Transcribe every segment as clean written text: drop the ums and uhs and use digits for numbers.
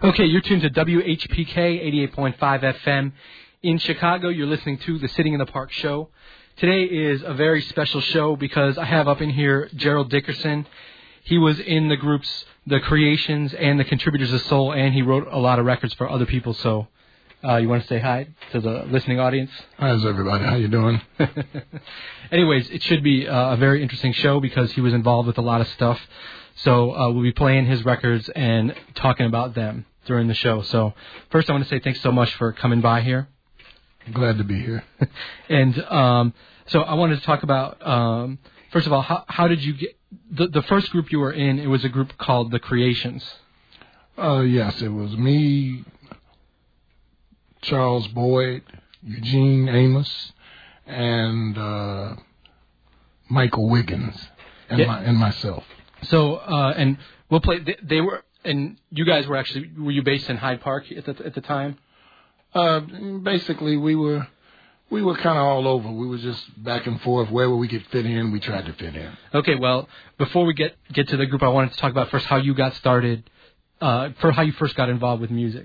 Okay, you're tuned to WHPK 88.5 FM in Chicago. You're listening to the Sitting in the Park show. Today is a very special show because I have up in here Gerald Dickerson. He was in the groups The Creations and the Contributors of Soul, and he wrote a lot of records for other people. So you want to say hi to the listening audience? How's everybody? How you doing? Anyways, it should be a very interesting show because he was involved with a lot of stuff. So we'll be playing his records and talking about them during the show. So first I want to say thanks so much for coming by here. Glad to be here. And so I wanted to talk about, first of all, how did you get, the first group you were in, it was a group called The Creations. Yes, it was me, Charles Boyd, Eugene Amos, and Michael Wiggins, and myself. So, and we'll play, they were, and you guys were you based in Hyde Park at the time? Basically, we were kind of all over. We were just back and forth. Wherever we could fit in, we tried to fit in. Okay, well, before we get to the group, I wanted to talk about first how you got started, for how you first got involved with music.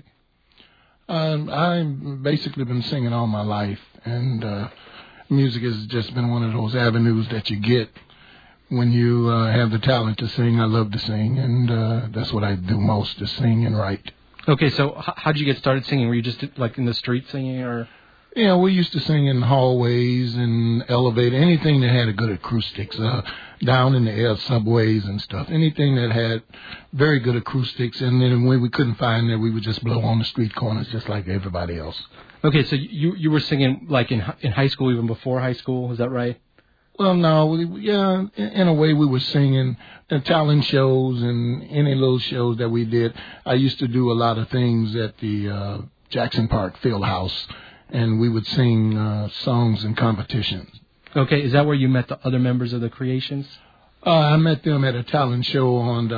I've basically been singing all my life, and music has just been one of those avenues that you get when you have the talent to sing. I love to sing, and that's what I do most, is sing and write. Okay, so how did you get started singing? Were you just like in the street singing, or? Yeah, we used to sing in hallways and elevator, anything that had a good acoustics, down in the air, subways and stuff, anything that had very good acoustics. And then when we couldn't find that, we would just blow on the street corners just like everybody else. Okay, so you were singing like in high school, even before high school, is that right? Well, no, in a way we were singing talent shows and any little shows that we did. I used to do a lot of things at the Jackson Park Field House, and we would sing songs and competitions. Okay, is that where you met the other members of The Creations? I met them at a talent show on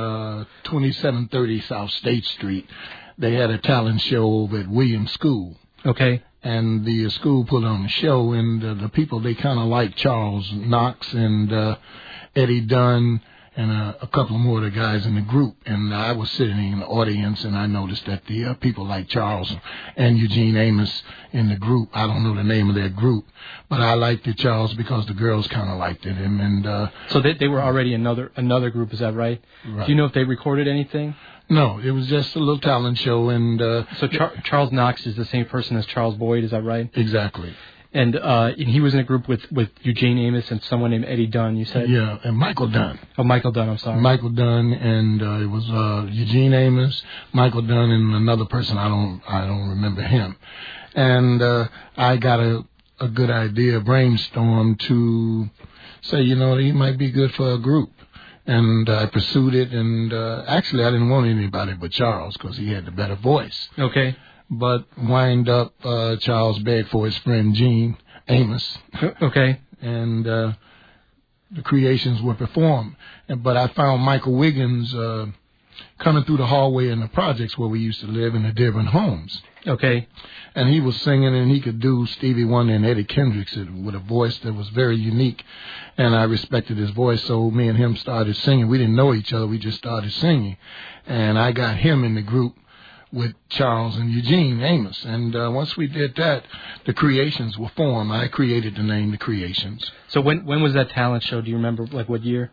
2730 South State Street. They had a talent show over at Williams School. Okay. And the school put on a show, and the people, they kind of liked Charles Knox and Eddie Dunn and a couple more of the guys in the group. And I was sitting in the audience, and I noticed that the people like Charles and Eugene Amos in the group. I don't know the name of their group, but I liked it, Charles, because the girls kind of liked it. And so they were already another group, is that right? Right. Do you know if they recorded anything? No, it was just a little talent show. And so Charles Knox is the same person as Charles Boyd, is that right? Exactly. And he was in a group with Eugene Amos and someone named Eddie Dunn, you said? Yeah, and Michael Dunn. Oh, Michael Dunn, I'm sorry. Michael Dunn, and it was Eugene Amos, Michael Dunn, and another person, I don't remember him. And I got a good idea, brainstorm to say, he might be good for a group. And I pursued it, and actually I didn't want anybody but Charles because he had the better voice. Okay. But wind up, Charles begged for his friend Gene Amos. Okay. And the Creations were performed. But I found Michael Wiggins coming through the hallway in the projects where we used to live in the Dearborn homes. Okay. And he was singing, and he could do Stevie Wonder and Eddie Kendricks with a voice that was very unique. And I respected his voice, so me and him started singing. We didn't know each other. We just started singing. And I got him in the group with Charles and Eugene Amos. And once we did that, the Creations were formed. I created the name The Creations. So when was that talent show? Do you remember, like, what year?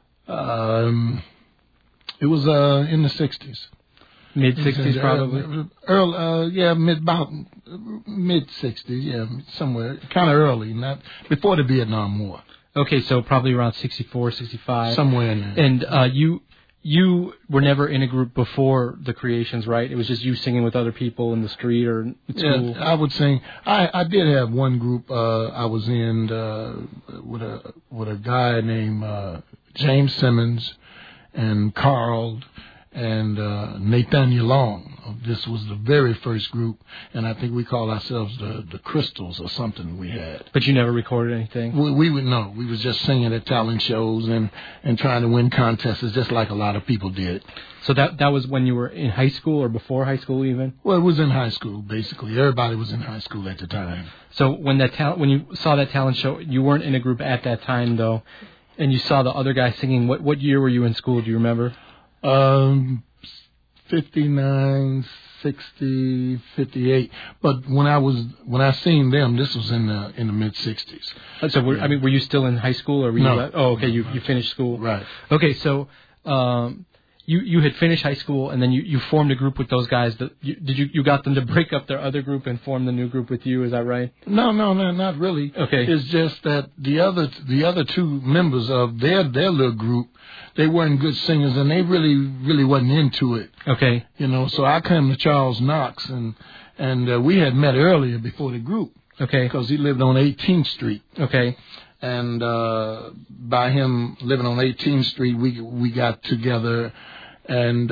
It was in the 60s. Mid-60s, probably? Mid-60s, yeah, somewhere. Kind of early, not before the Vietnam War. Okay, so probably around 64, 65. Somewhere in there. And you were never in a group before The Creations, right? It was just you singing with other people in the street or at school? Yeah, I would sing. I did have one group I was in with a guy named James Simmons and Carl and Nathaniel Long. This was the very first group, and I think we call ourselves the Crystals or something we had. But you never recorded anything? We would know. We was just singing at talent shows and trying to win contests, just like a lot of people did. So that was when you were in high school or before high school even? Well, it was in high school, basically. Everybody was in high school at the time. So when you saw that talent show, you weren't in a group at that time, though, and you saw the other guy singing. What year were you in school? Do you remember? 59, 60, 58. But when I seen them, this was in the mid 60s. So were you still in high school, or were no? You okay. You finished school, right? Okay, so you had finished high school, and then you formed a group with those guys. You got them to break up their other group and form the new group with you? Is that right? No, not really. Okay, it's just that the other two members of their little group, they weren't good singers, and they really wasn't into it. Okay, so I came to Charles Knox, and we had met earlier before the group. Okay, because he lived on 18th Street. Okay. And by him living on 18th Street, we got together, and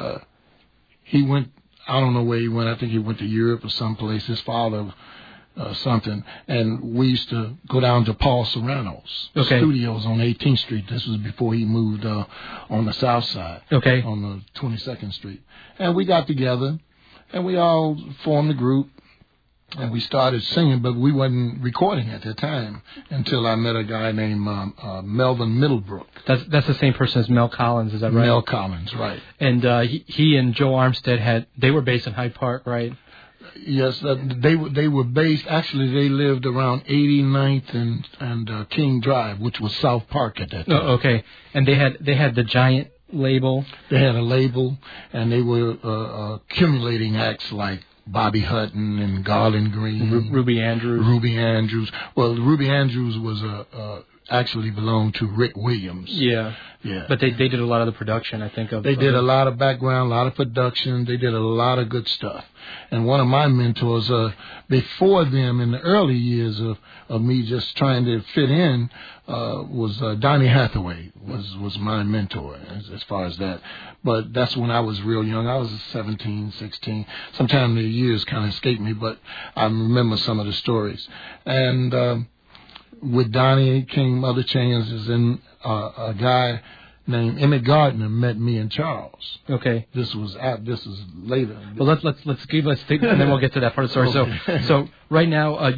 he went. I don't know where he went. I think he went to Europe or someplace. His father, something. And we used to go down to Paul Serrano's studios on 18th Street. This was before he moved on the south side. Okay. On the 22nd Street. And we got together, and we all formed a group. And we started singing, but we wasn't recording at that time until I met a guy named Melvin Middlebrook. That's the same person as Mel Collins, is that right? Mel Collins, right. And he and Joe Armstead they were based in Hyde Park, right? Yes, they were based. Actually, they lived around 89th and King Drive, which was South Park at that time. Oh, okay. And they had the Giant label. They had a label, and they were accumulating acts like Bobby Hutton and Garland Green, Ruby Andrews. Well, Ruby Andrews was actually belonged to Rick Williams. Yeah. But they did a lot of the production, I think. They did a lot of background, a lot of production. They did a lot of good stuff. And one of my mentors, before them, in the early years of me just trying to fit in, was Donny Hathaway was my mentor as far as that. But that's when I was real young. I was 17, 16. Sometimes the years kind of escape me, but I remember some of the stories. And with Donnie came other changes, and a guy named Emmett Gardner met me and Charles. Okay. This is later. Well, let's give us and then we'll get to that part of the story. Okay. So right now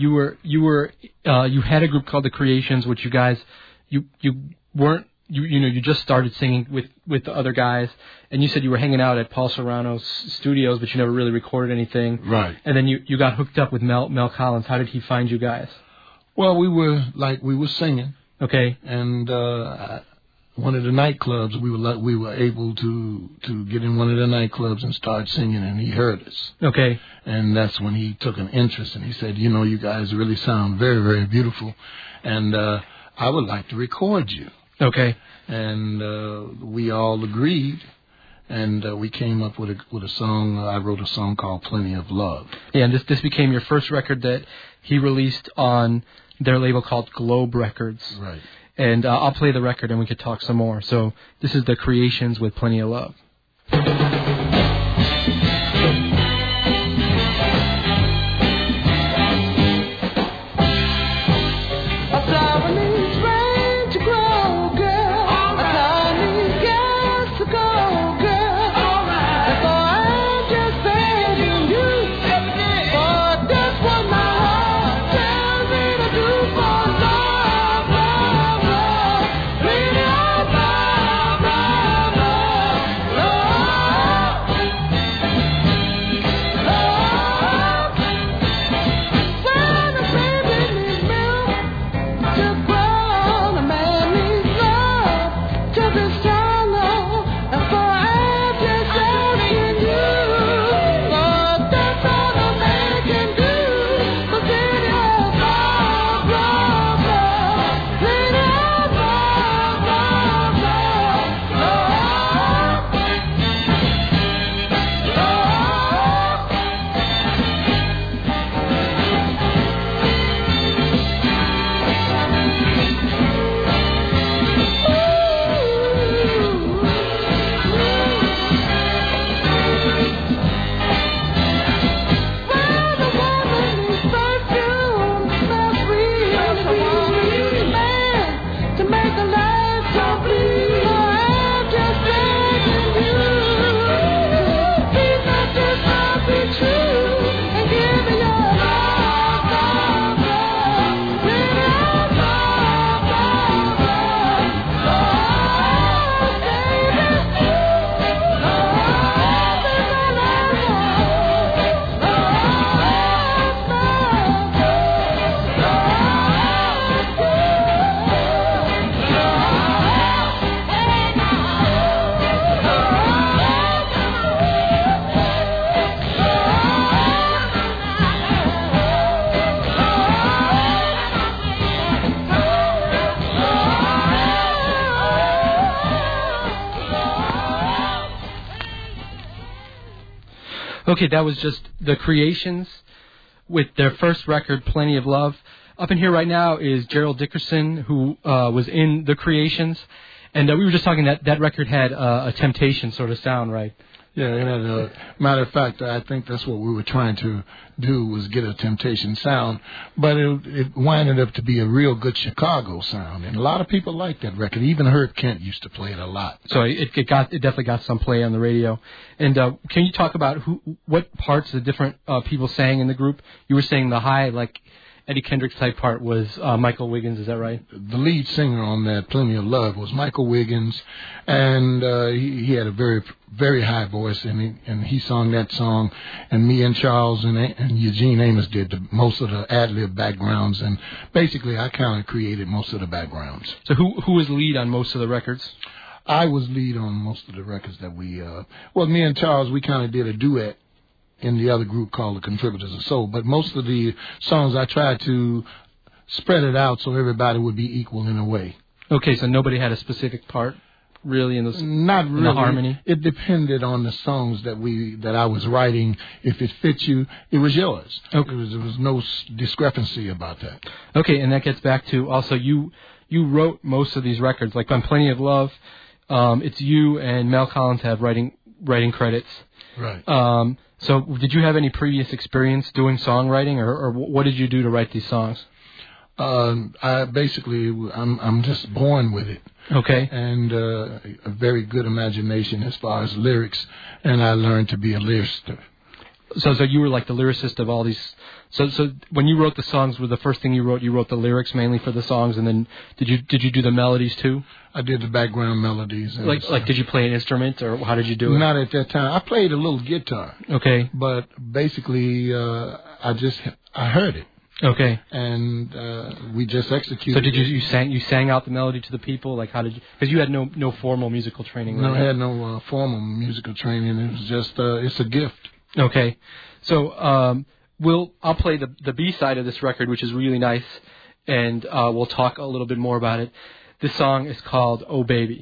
you had a group called the Creations, which you guys you weren't you just started singing with the other guys, and you said you were hanging out at Paul Serrano's studios, but you never really recorded anything. Right. And then you got hooked up with Mel Collins. How did he find you guys? Well, we were singing. Okay. And one of the nightclubs, we were able to get in one of the nightclubs and start singing, and he heard us. Okay. And that's when he took an interest, and he said, you guys really sound very, very beautiful, and I would like to record you. Okay. And we all agreed. And we came up with a song. I wrote a song called "Plenty of Love." Yeah, and this became your first record that he released on their label called Globe Records. Right. And I'll play the record and we could talk some more. So this is the Creations with "Plenty of Love." Okay, that was just the Creations with their first record, Plenty of Love. Up in here right now is Gerald Dickerson, who was in the Creations. And we were just talking that record had a Temptation sort of sound, right? Yeah, and matter of fact, I think that's what we were trying to do, was get a Temptation sound. But it winded up to be a real good Chicago sound. And a lot of people liked that record. Even Herb Kent used to play it a lot. So it definitely got some play on the radio. And can you talk about what parts the different people sang in the group? You were saying the high, like Eddie Kendricks type part was Michael Wiggins, is that right? The lead singer on that Plenty of Love was Michael Wiggins, and he had a very, very high voice, and he sung that song, and me and Charles and Eugene Amos did most of the ad-lib backgrounds, and basically I kind of created most of the backgrounds. So who was lead on most of the records? I was lead on most of the records that me and Charles, we kind of did a duet in the other group called the Contributors of Soul. But most of the songs I tried to spread it out so everybody would be equal in a way. Okay, so nobody had a specific part really in the Not really. In the harmony? It depended on the songs that I was writing. If it fit you, it was yours. Okay. There was no discrepancy about that. Okay, and that gets back to also you wrote most of these records. Like on Plenty of Love, it's you and Mel Collins have writing credits. Right. So did you have any previous experience doing songwriting, or what did you do to write these songs? I'm just born with it. Okay. And a very good imagination as far as lyrics, and I learned to be a lyricist. So you were like the lyricist of all these. So when you wrote the songs, was the first thing you wrote the lyrics mainly for the songs, and then did you do the melodies too? I did the bagground melodies. Like did you play an instrument, or how did you do it? Not at that time. I played a little guitar. Okay. But basically, I heard it. Okay. And we just executed. So did you sang out the melody to the people? Like how did you? Because you had no formal musical training. No, right? I had no formal musical training. It was just it's a gift. Okay. So I'll play the B side of this record, which is really nice, and we'll talk a little bit more about it. This song is called "Oh Baby."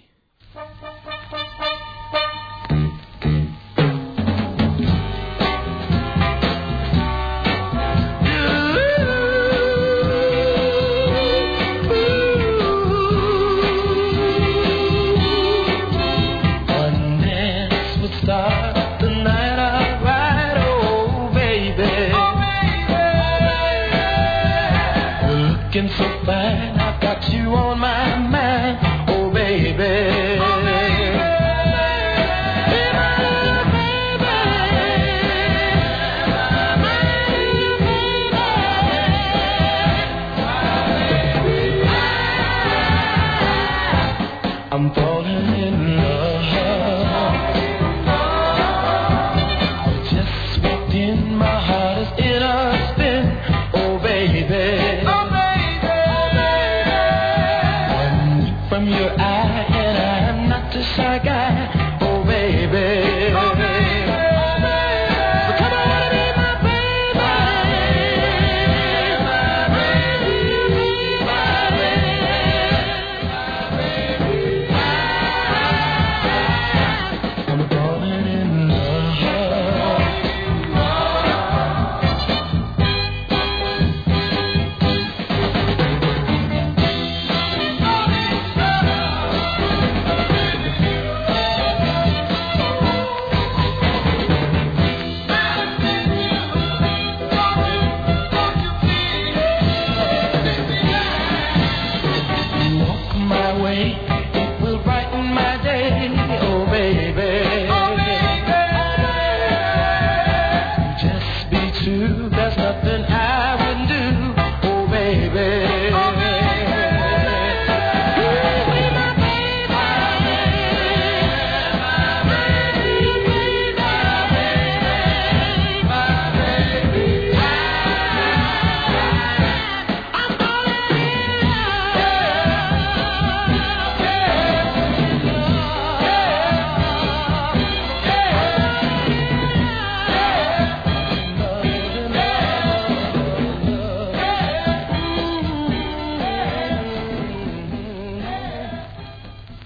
So fine, I've got you on my mind, oh baby. Oh baby, I'm falling in love. I just walked in, my heart is in a spin, oh baby. From your eye, and I'm not a shy guy, oh baby. Oh baby, oh baby. So come on and be my baby, my baby, my baby, I'm falling in love. It will brighten my day, oh baby. Oh baby. Just be true, there's nothing I wouldn't do, oh baby. Oh baby. You be my baby, my baby, my baby. I'm falling in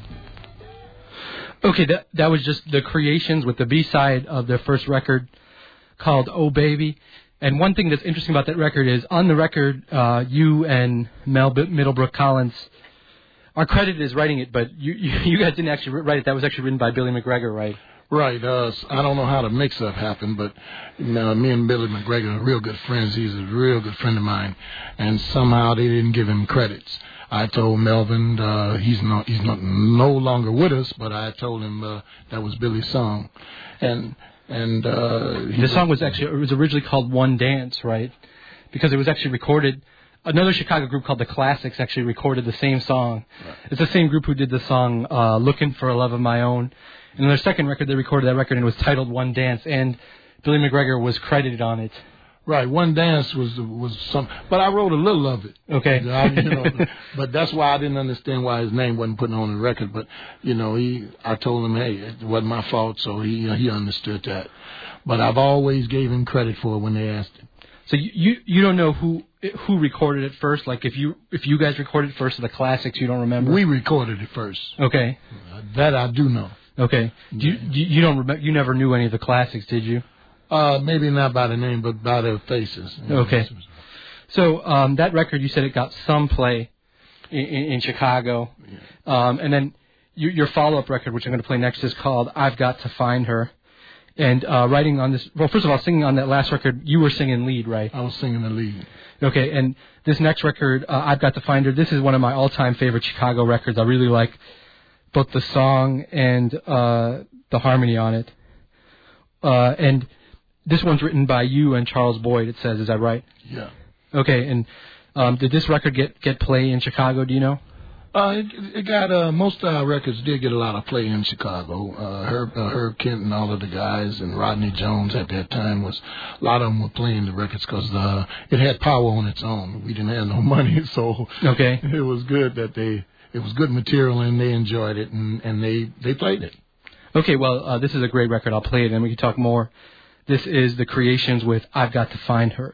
Okay, that was just the Creations with the B side of their first record, called "Oh Baby." And one thing that's interesting about that record is on the record, you and Mel Middlebrook Collins are credited as writing it, but you guys didn't actually write it. That was actually written by Billy McGregor, right? Right. I don't know how the mix-up happened, but me and Billy McGregor are real good friends. He's a real good friend of mine, and somehow they didn't give him credits. I told Melvin he's no longer with us, but I told him that was Billy's song, and the song was originally called "One Dance," right? Because it was actually recorded. Another Chicago group called the Classics actually recorded the same song. Right. It's the same group who did the song "Looking for a Love of My Own." And in their second record, they recorded that record, and it was titled "One Dance," and Billy McGregor was credited on it. Right, "One Dance" was some, but I wrote a little of it. Okay. But that's why I didn't understand why his name wasn't put on the record. But I told him, hey, it wasn't my fault, so he understood that. But I've always gave him credit for it when they asked him. So you don't know who recorded it first? Like if you guys recorded it first, or the Classics, you don't remember? We recorded it first. Okay. That I do know. Okay. You don't remember? You never knew any of the Classics, did you? Maybe not by the name, but by their faces. Okay. So that record, you said it got some play in Chicago, and then your follow-up record, which I'm going to play next, is called "I've Got to Find Her." And writing on this, well, first of all, singing on that last record, you were singing lead, right? I was singing the lead. Okay, and this next record, "I've Got to Find Her," this is one of my all-time favorite Chicago records. I really like both the song and the harmony on it. And this one's written by you and Charles Boyd, it says. Is that right? Yeah. Okay, and did this record get play in Chicago, do you know? It got, most of our records did get a lot of play in Chicago. Herb Kent and all of the guys, and Rodney Jones at that time, a lot of them were playing the records because it had power on its own. We didn't have no money, so okay. It was good that it was good material, and they enjoyed it, and they played it. Okay, well, this is a great record. I'll play it, and we can talk more. This is The Creations with "I've Got to Find Her."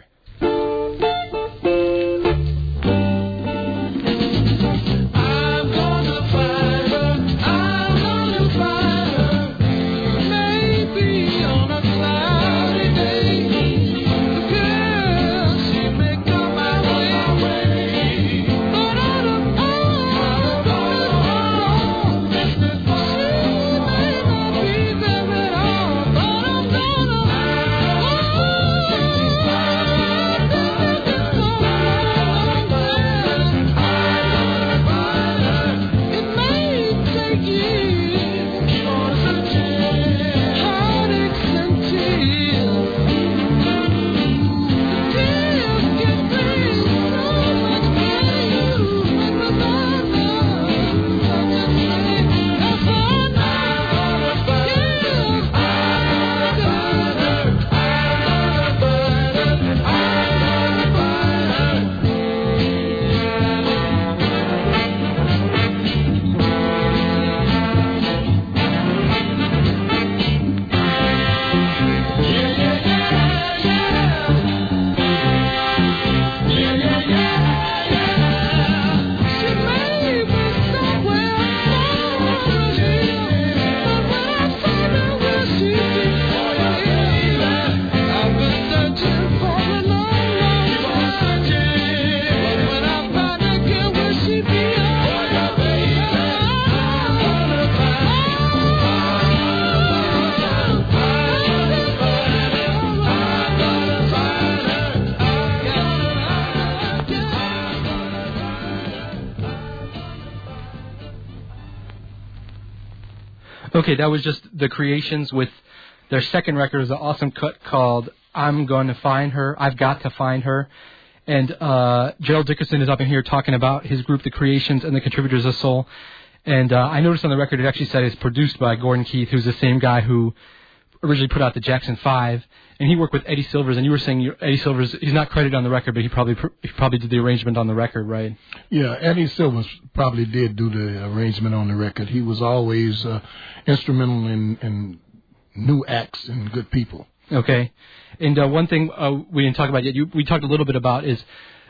Okay, that was just The Creations with their second record. Is an awesome cut called "I'm Going to Find Her." I've got to find her. And Gerald Dickerson is up in here talking about his group, The Creations, and the Contributors of Soul. And I noticed on the record it actually said it's produced by Gordon Keith, who's the same guy who originally put out the Jackson 5. And he worked with Eddie Silvers, and you were saying Eddie Silvers, he's not credited on the record, but he probably did the arrangement on the record, right? Yeah, Eddie Silvers probably did do the arrangement on the record. He was always instrumental in new acts and good people. Okay. And one thing we didn't talk about yet, we talked a little bit about is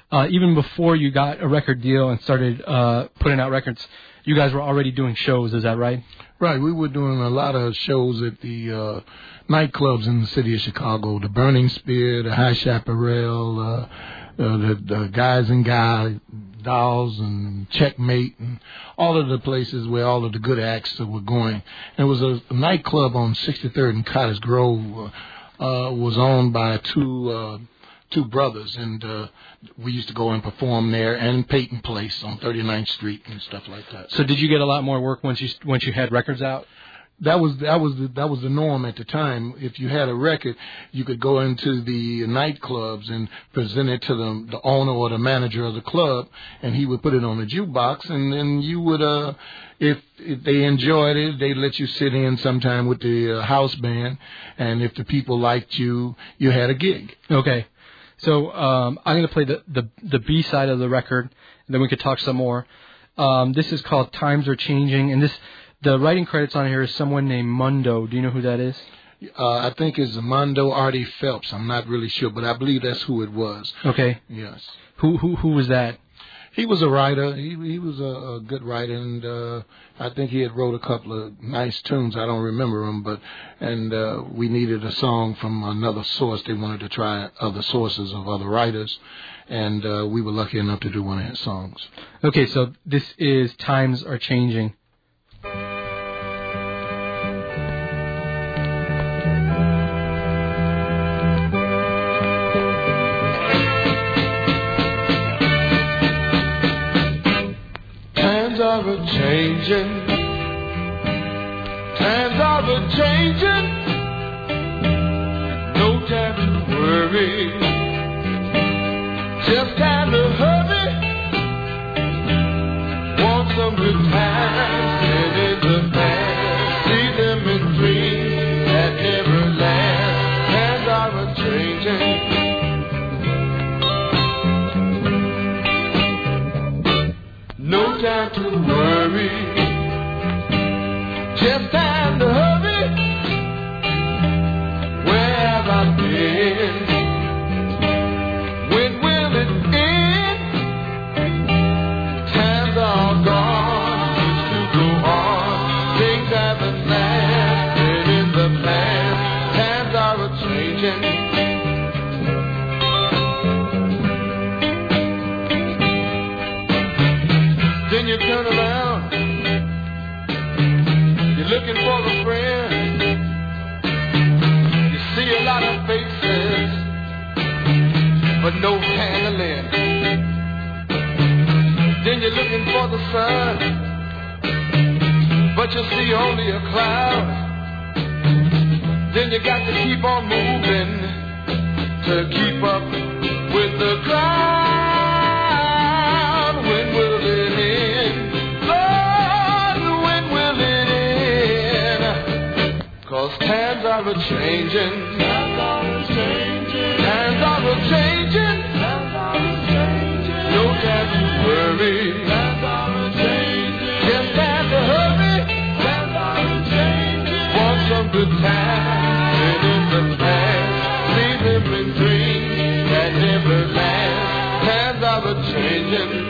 even before you got a record deal and started putting out records, you guys were already doing shows. Is that right? Right. We were doing a lot of shows at the nightclubs in the city of Chicago, the Burning Spear, the High Chaparral, the Guys and Guy, Dolls and Checkmate, and all of the places where all of the good acts were going. And it was a nightclub on 63rd and Cottage Grove, was owned by two brothers, and we used to go and perform there, and Peyton Place on 39th Street and stuff like that. So did you get a lot more work once you had records out? That was the norm at the time. If you had a record, you could go into the nightclubs and present it to the owner or the manager of the club, and he would put it on the jukebox, and then you would, if they enjoyed it, they'd let you sit in sometime with the house band, and if the people liked you, you had a gig. Okay. So I'm going to play the B side of the record, and then we could talk some more. This is called Times Are Changing, and the writing credits on here is someone named Mundo. Do you know who that is? I think it's Mondo Artie Phelps. I'm not really sure, but I believe that's who it was. Okay. Yes. Who was that? He was a writer. He was a good writer, and I think he had wrote a couple of nice tunes. I don't remember them, and we needed a song from another source. They wanted to try other sources of other writers, and we were lucky enough to do one of his songs. Okay, so this is Times Are Changing. Times are changing. Times are changing. No time to worry. Just time to hurry. Want some good times and in the past. See them in dreams that never last. Times are changing. No time to worry, just time to hurry. Where have I been? When will it end? Times are gone, used to go on. Things haven't lasted in the past. Times are changing. Then you turn around, you're looking for a friend. You see a lot of faces, but no handling. Then you're looking for the sun, but you see only a cloud. Then you got to keep on moving to keep up with the crowd. When will it end? Lord, when will it end? 'Cause times are a-changing. Times are a-changing. Times are a-changing. Times are a-changing. No time to worry. Times are a-changing. Just time to hurry. Times are a-changing. Want some good times and in the past. See them in dreams that never last. Times are a-changing.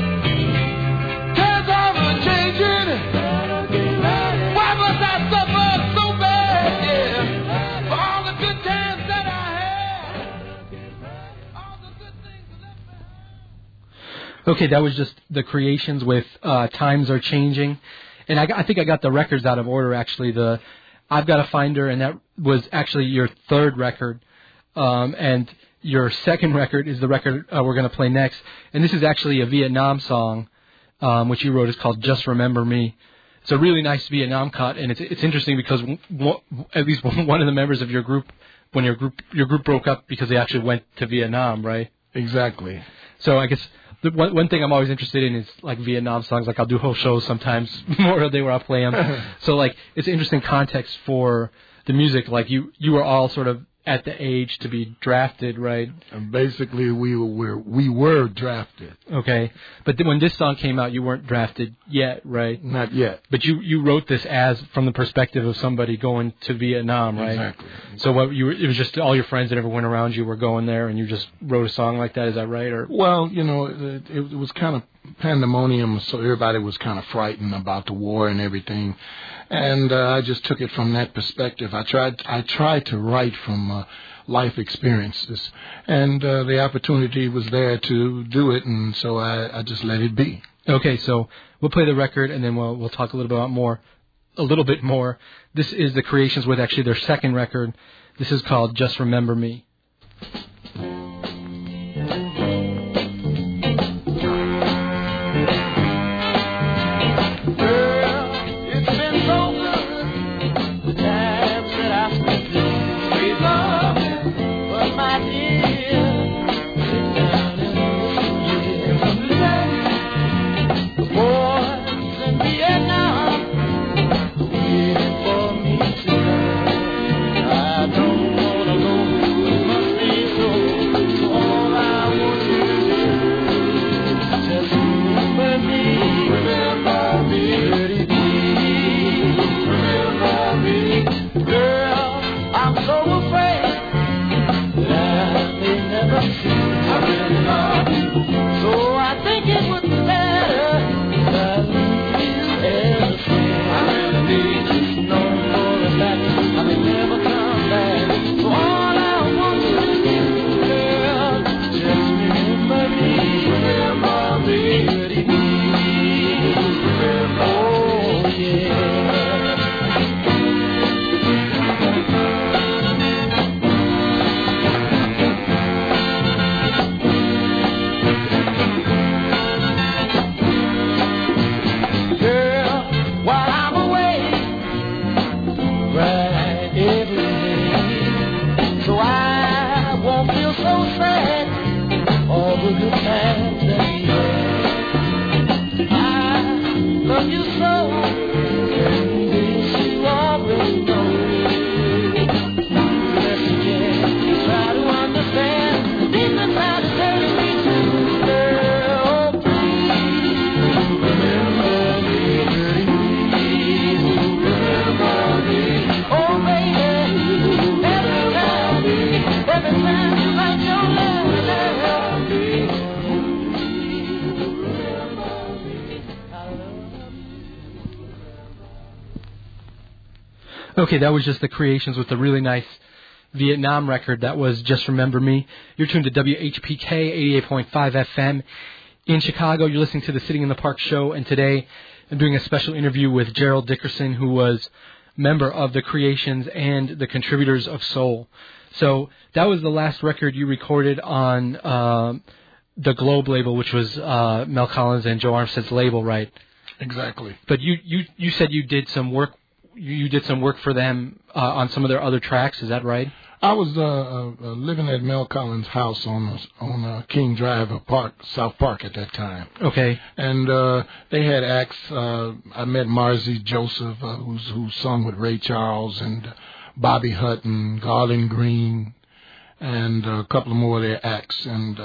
Okay, that was just the Creations with Times Are Changing. And I think I got the records out of order, actually. I've Got a Finder, and that was actually your third record. And your second record is the record we're going to play next. And this is actually a Vietnam song, which you wrote. It's called Just Remember Me. It's a really nice Vietnam cut, and it's interesting because at least one of the members of your group, when your group broke up because they actually went to Vietnam, right? Exactly. So I guess the one thing I'm always interested in is like Vietnam songs. Like I'll do whole shows sometimes, more of the day where I'll play them. So like it's interesting context for the music. Like you were all sort of at the age to be drafted, right? And basically, we were drafted. Okay, but when this song came out, you weren't drafted yet, right? Not yet. But you wrote this as from the perspective of somebody going to Vietnam, right? Exactly. So it was just all your friends that ever went around you were going there, and you just wrote a song like that. Is that right? Or well, it was kind of pandemonium, so everybody was kind of frightened about the war and everything, and I just took it from that perspective. I tried to write from life experiences, and the opportunity was there to do it, and so I just let it be. Okay, so we'll play the record, and then we'll talk a little bit more. This is the Creations with actually their second record. This is called Just Remember Me. Okay, that was just the Creations with the really nice Vietnam record. That was Just Remember Me. You're tuned to WHPK 88.5 FM in Chicago. You're listening to the Sitting in the Park show, and today I'm doing a special interview with Gerald Dickerson, who was member of the Creations and the Contributors of Soul. So that was the last record you recorded on the Globe label, which was Mel Collins and Joe Armstead's label, right? Exactly. But you said you did some work. You did some work for them on some of their other tracks. Is that right? I was living at Mel Collins' house on King Drive, South Park at that time. Okay. And they had acts. I met Marzie Joseph, who sung with Ray Charles, and Bobby Hutton, Garland Green, and a couple of more of their acts. And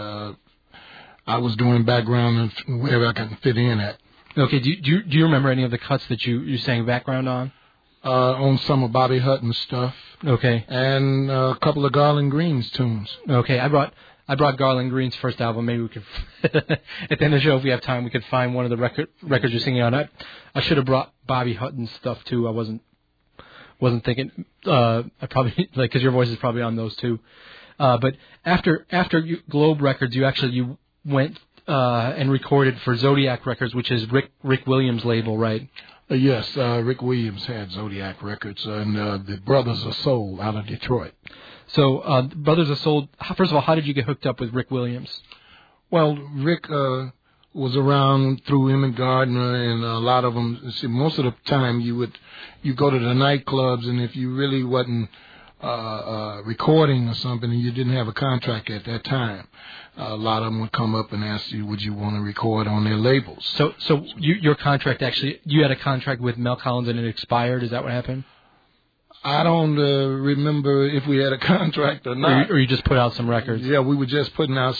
I was doing background and wherever I could fit in at. Okay. Do you remember any of the cuts that you sang background on? On some of Bobby Hutton's stuff. Okay. And a couple of Garland Green's tunes. Okay. I brought Garland Green's first album. Maybe we could, at the end of the show, if we have time, we could find one of the records you're singing on. I should have brought Bobby Hutton's stuff too. I wasn't thinking. I probably because your voice is probably on those too. But after Globe Records, you went and recorded for Zodiac Records, which is Rick Williams' label, right? Yes, Rick Williams had Zodiac Records and the Brothers of Soul out of Detroit. So, Brothers of Soul, first of all, how did you get hooked up with Rick Williams? Well, Rick was around through Emmett Gardner, and a lot of them, see, most of the time you go to the nightclubs, and if you really wasn't recording or something and you didn't have a contract at that time, a lot of them would come up and ask you, would you want to record on their labels? So your contract, actually, you had a contract with Mel Collins and it expired? Is that what happened? I don't remember if we had a contract or not. Or you just put out some records? Yeah, we were just putting out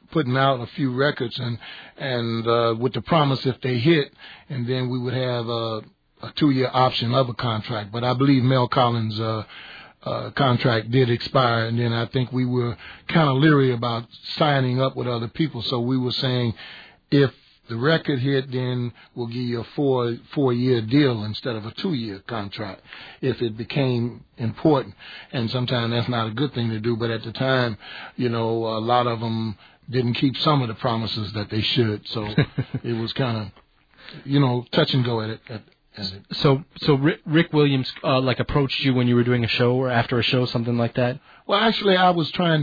a few records, and with the promise if they hit, and then we would have a 2-year option of a contract. But I believe Mel Collins' contract did expire, and then I think we were kind of leery about signing up with other people. So we were saying, if the record hit, then we'll give you a 4-year deal instead of a 2-year contract if it became important. And sometimes that's not a good thing to do, but at the time, a lot of them didn't keep some of the promises that they should. So it was kind of, touch and go at it. So Rick Williams approached you when you were doing a show or after a show, something like that? Well, actually, I was trying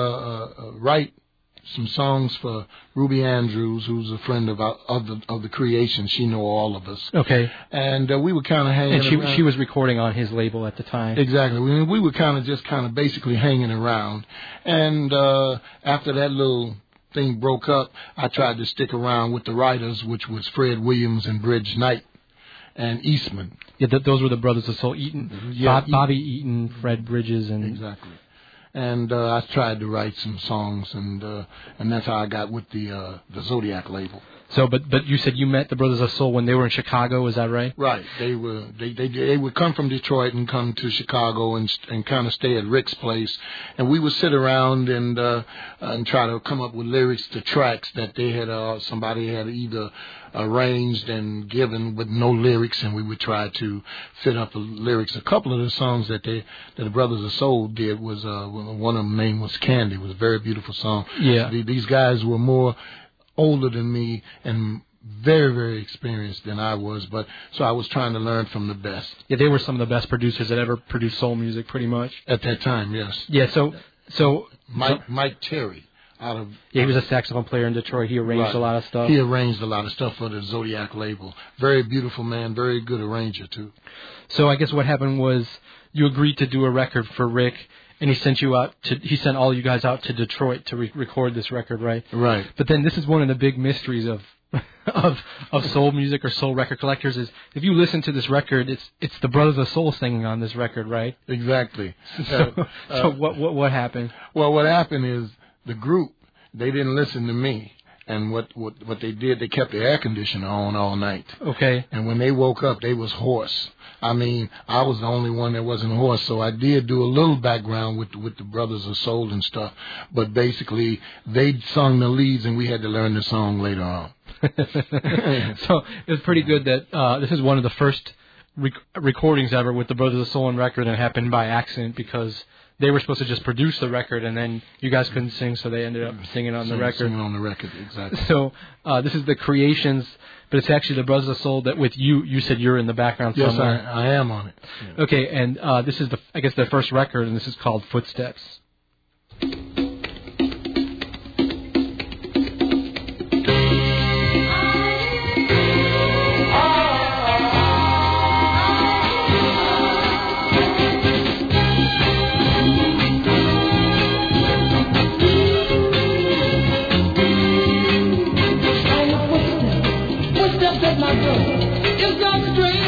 to write some songs for Ruby Andrews, who's a friend of the Creation. She know all of us. Okay. And we were kind of hanging around. And she was recording on his label at the time. Exactly. We were kind of basically hanging around. And after that little thing broke up, I tried to stick around with the writers, which was Fred Williams and Bridge Knight and Eastman. Yeah, those were the Brothers of Soul. Eaton, yeah, Bobby Eaton, Fred Bridges, and exactly. And I tried to write some songs, and that's how I got with the Zodiac label. So, but you said you met the Brothers of Soul when they were in Chicago. Is that right? Right. They would come from Detroit and come to Chicago and kind of stay at Rick's place, and we would sit around and try to come up with lyrics to tracks that they had somebody had either arranged and given with no lyrics, and we would try to fit up the lyrics. A couple of the songs that the Brothers of Soul did was one of them name was Candy. It was a very beautiful song. Yeah. These guys were more older than me and very, very experienced than I was, so I was trying to learn from the best. Yeah, they were some of the best producers that ever produced soul music, pretty much. At that time, yes. Yeah, so Mike Terry. He was a saxophone player in Detroit. He arranged a lot of stuff. He arranged a lot of stuff for the Zodiac label. Very beautiful man, very good arranger, too. So I guess what happened was you agreed to do a record for Rick, and he sent all you guys out to Detroit to record this record, right? Right. But then this is one of the big mysteries of soul music or soul record collectors is if you listen to this record, it's the Brothers of Soul singing on this record, right? Exactly. So what happened? Well, what happened is the group, they didn't listen to me. And what they did, they kept the air conditioner on all night. Okay. And when they woke up, they was hoarse. I mean, I was the only one that wasn't hoarse, so I did do a little background with the Brothers of Soul and stuff. But basically, they sung the leads, and we had to learn the song later on. So it was pretty good that this is one of the first recordings ever with the Brothers of Soul on record, and it happened by accident because they were supposed to just produce the record, and then you guys couldn't sing, so they ended up singing on the record. Singing on the record, exactly. So this is the Creations, but it's actually the Brothers of Soul that with you said you're in the background somewhere. Yes, I am on it. Yeah. Okay, and this is their first record, and this is called Footsteps.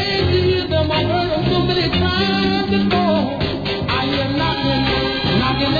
Knocking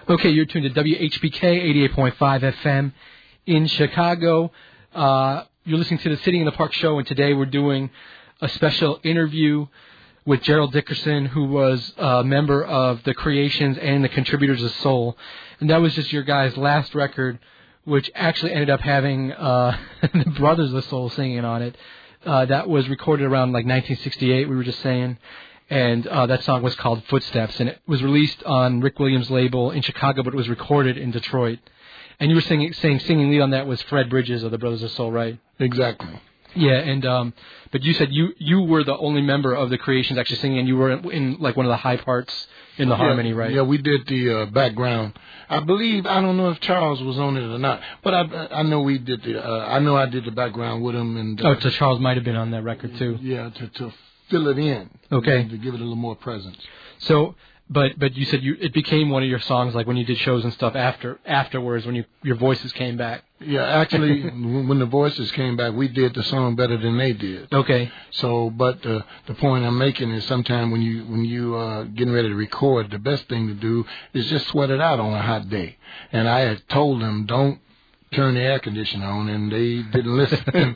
Okay, you're tuned to WHBK 88.5 FM in Chicago. You're listening to the Sitting in the Park show, and today we're doing a special interview with Gerald Dickerson, who was a member of the Creations and the Contributors of Soul. And that was just your guys' last record, which actually ended up having the Brothers of Soul singing on it. That was recorded around like 1968, we were just saying. And that song was called Footsteps, and it was released on Rick Williams' label in Chicago, but it was recorded in Detroit. And you were saying singing lead on that was Fred Bridges of the Brothers of Soul, right? Exactly. Yeah, and but you said you were the only member of the Creations actually singing, and you were in like one of the high parts in the harmony, right? Yeah, we did the background. I don't know if Charles was on it or not, but I know we did I did the background with him. And so Charles might have been on that record too. Yeah, to fill it in. Okay. To give it a little more presence. So, but you said it became one of your songs, like when you did shows and stuff afterwards when your voices came back. Yeah, actually, when the voices came back, we did the song better than they did. Okay. So, but the point I'm making is sometimes when you getting ready to record, the best thing to do is just sweat it out on a hot day. And I had told them, don't turn the air conditioner on, and they didn't listen.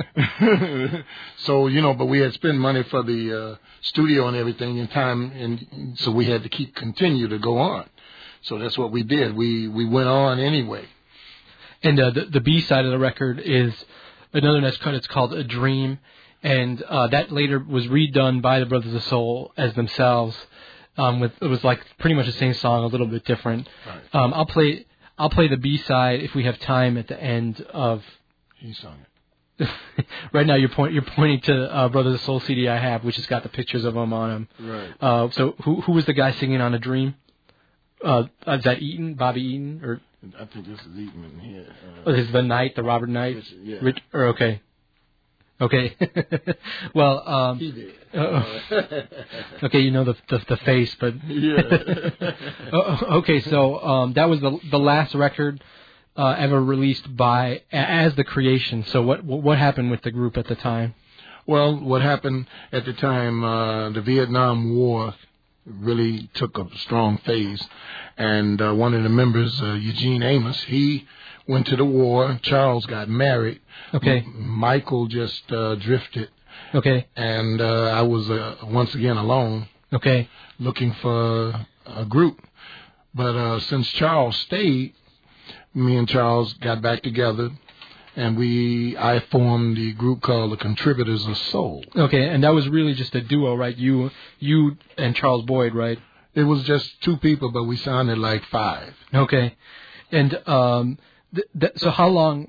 So, but we had spent money for the studio and everything in time, and so we had to continue to go on. So that's what we did. We went on anyway. And the B side of the record is another nice cut. It's called A Dream, and that later was redone by the Brothers of Soul as themselves. It was like pretty much the same song, a little bit different. Right. I'll play the B side if we have time at the end of. He sung it. Right now, you're pointing to Brothers of Soul CD I have, which has got the pictures of them on them. Right. So who was the guy singing on A Dream? Is that Eaton, Bobby Eaton, or? I think this is Eaton here. This is the Knight, the Robert Knight. Yeah. Okay. Okay. Well, he did. Okay, you know the face, but yeah. Okay, so that was the last record ever released as the Creation. So what happened with the group at the time? Well, what happened at the time? The Vietnam War really took a strong phase, and one of the members, Eugene Amos, he went to the war. Charles got married. Okay. Michael just drifted. Okay. And I was once again alone. Okay. Looking for a group. But since Charles stayed, me and Charles got back together, and I formed the group called the Contributors of Soul. Okay, and that was really just a duo, right? You and Charles Boyd, right? It was just two people, but we sounded like five. Okay. And so how long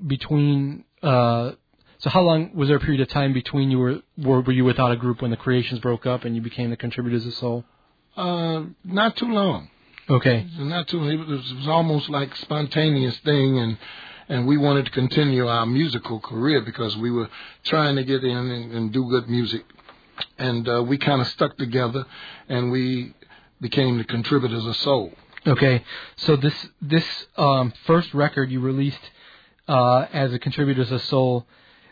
was there a period of time between were you without a group when the Creations broke up and you became the Contributors of Soul? Not too long. Okay. Not too. It was almost like spontaneous thing, and we wanted to continue our musical career because we were trying to get in and do good music, and we kind of stuck together, and we became the Contributors of Soul. Okay, so this first record you released as the Contributors of Soul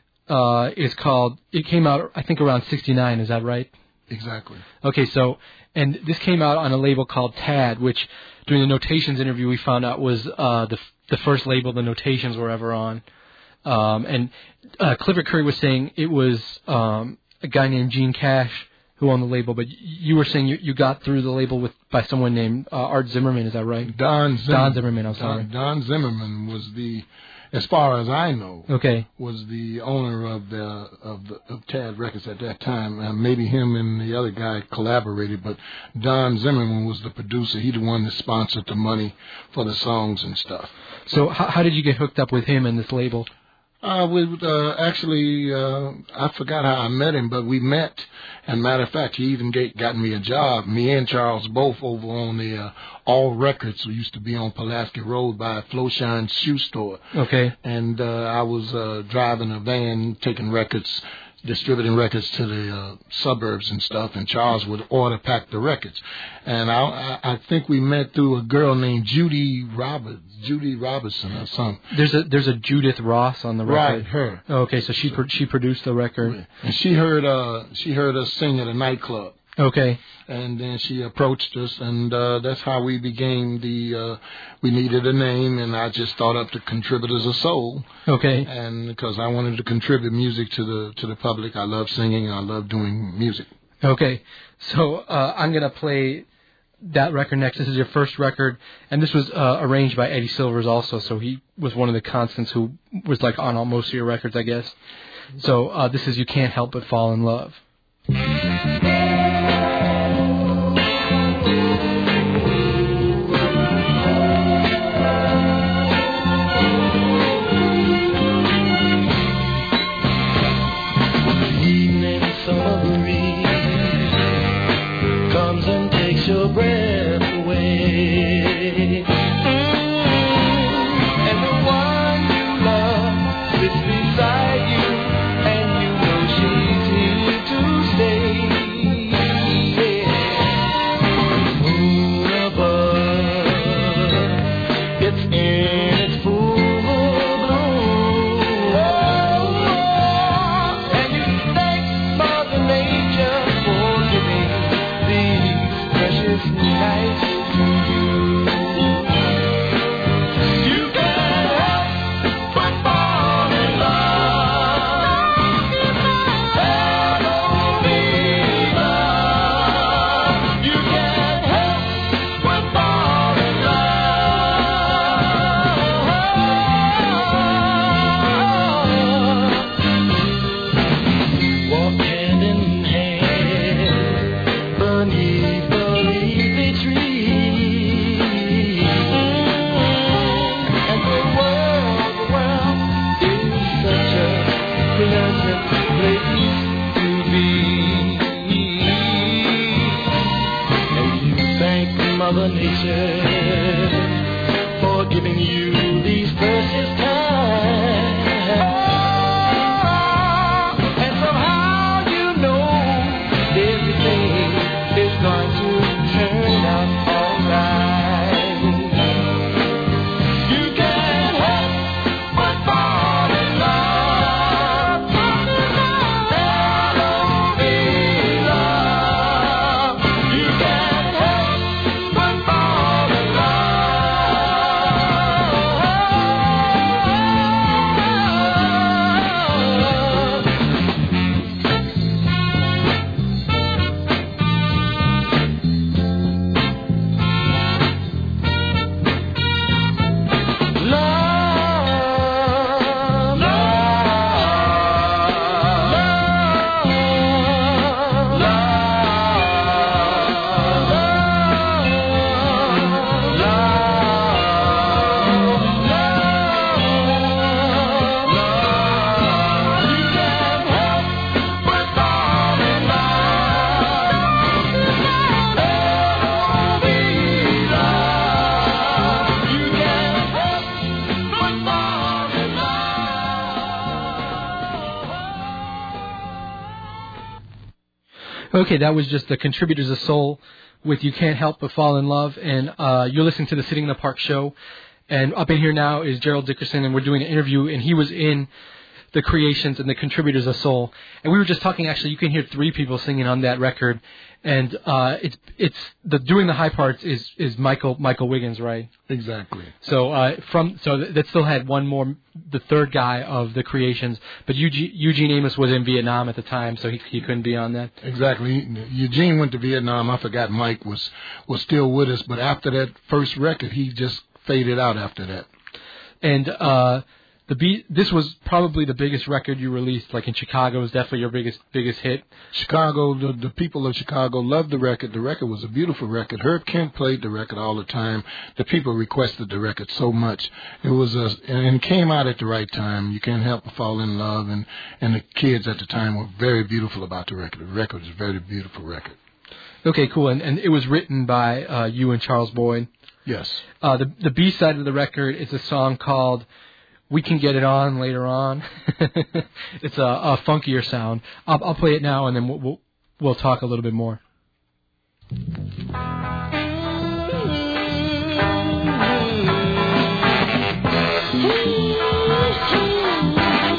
it came out, I think, around 1969, is that right? Exactly. Okay, so, and this came out on a label called Tad, which during the Notations interview we found out was the first label the Notations were ever on. And Clifford Curry was saying it was a guy named Gene Cash who owned the label, but you were saying you got through the label by someone named Art Zimmerman, is that right? Don Zimmerman, I'm sorry. Don Zimmerman was as far as I know, was the owner of Tad Records at that time. Maybe him and the other guy collaborated, but Don Zimmerman was the producer. He the one that sponsored the money for the songs and stuff. So how did you get hooked up with him and this label? Actually, I forgot how I met him, but we met. And matter of fact, he even got me a job. Me and Charles both over on the All Records, who used to be on Pulaski Road by Flowshine Shoe Store. Okay. And I was driving a van, taking records, distributing records to the suburbs and stuff, and Charles would order pack the records. And I think we met through a girl named Judy Robertson or something. There's a Judith Ross on the record. Right, her. Oh, okay, so she produced the record. And she heard us sing at a nightclub. Okay. And then she approached us, and that's how we became we needed a name, and I just thought up the Contributors of Soul. Okay. And because I wanted to contribute music to the public. I love singing, and I love doing music. Okay. So I'm going to play that record next. This is your first record, and this was arranged by Eddie Silvers also, so he was one of the constants who was like on most of your records, I guess. So this is You Can't Help But Fall in Love. Your breath away, and the one you love sits beside you, and you know she's here to stay. Moon above, it's in its full bloom, and you thank Mother Nature for giving these precious nights to you. You can't help but fall in love. L.O.V. love. You can't help but fall in love. Walk hand in hand beneath the leafy tree, and the world is such a pleasant place to be. And you thank Mother Nature for giving you these precious times. And somehow you know everything is going to turn out alright. You can't help but fall in love. L.O.V. love. You can't help but fall in Okay, that was just the Contributors of Soul with You Can't Help But Fall in Love, and you're listening to the Sitting in the Park show. And up in here now is Gerald Dickerson, and we're doing an interview, and he was in the Creations and the Contributors of Soul. And we were just talking, actually, you can hear three people singing on that record, and it's doing the high parts is Michael Wiggins, right? Exactly. So that still had one more, the third guy of the Creations, but Eugene Amos was in Vietnam at the time, so he couldn't be on that. Exactly. Eugene went to Vietnam. I forgot Mike was still with us, but after that first record, he just faded out after that. And this was probably the biggest record you released, like in Chicago. It was definitely your biggest hit. Chicago, the people of Chicago loved the record. The record was a beautiful record. Herb Kent played the record all the time. The people requested the record so much. It was and it came out at the right time. You Can't Help But Fall in Love, and the kids at the time were very beautiful about the record. The record was a very beautiful record. Okay, cool. And it was written by you and Charles Boyd. Yes. The B-side of the record is a song called We Can Get It On Later On. It's a funkier sound. I'll play it now, and then we'll talk a little bit more.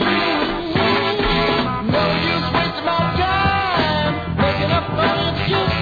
No use wasting my time making up for it.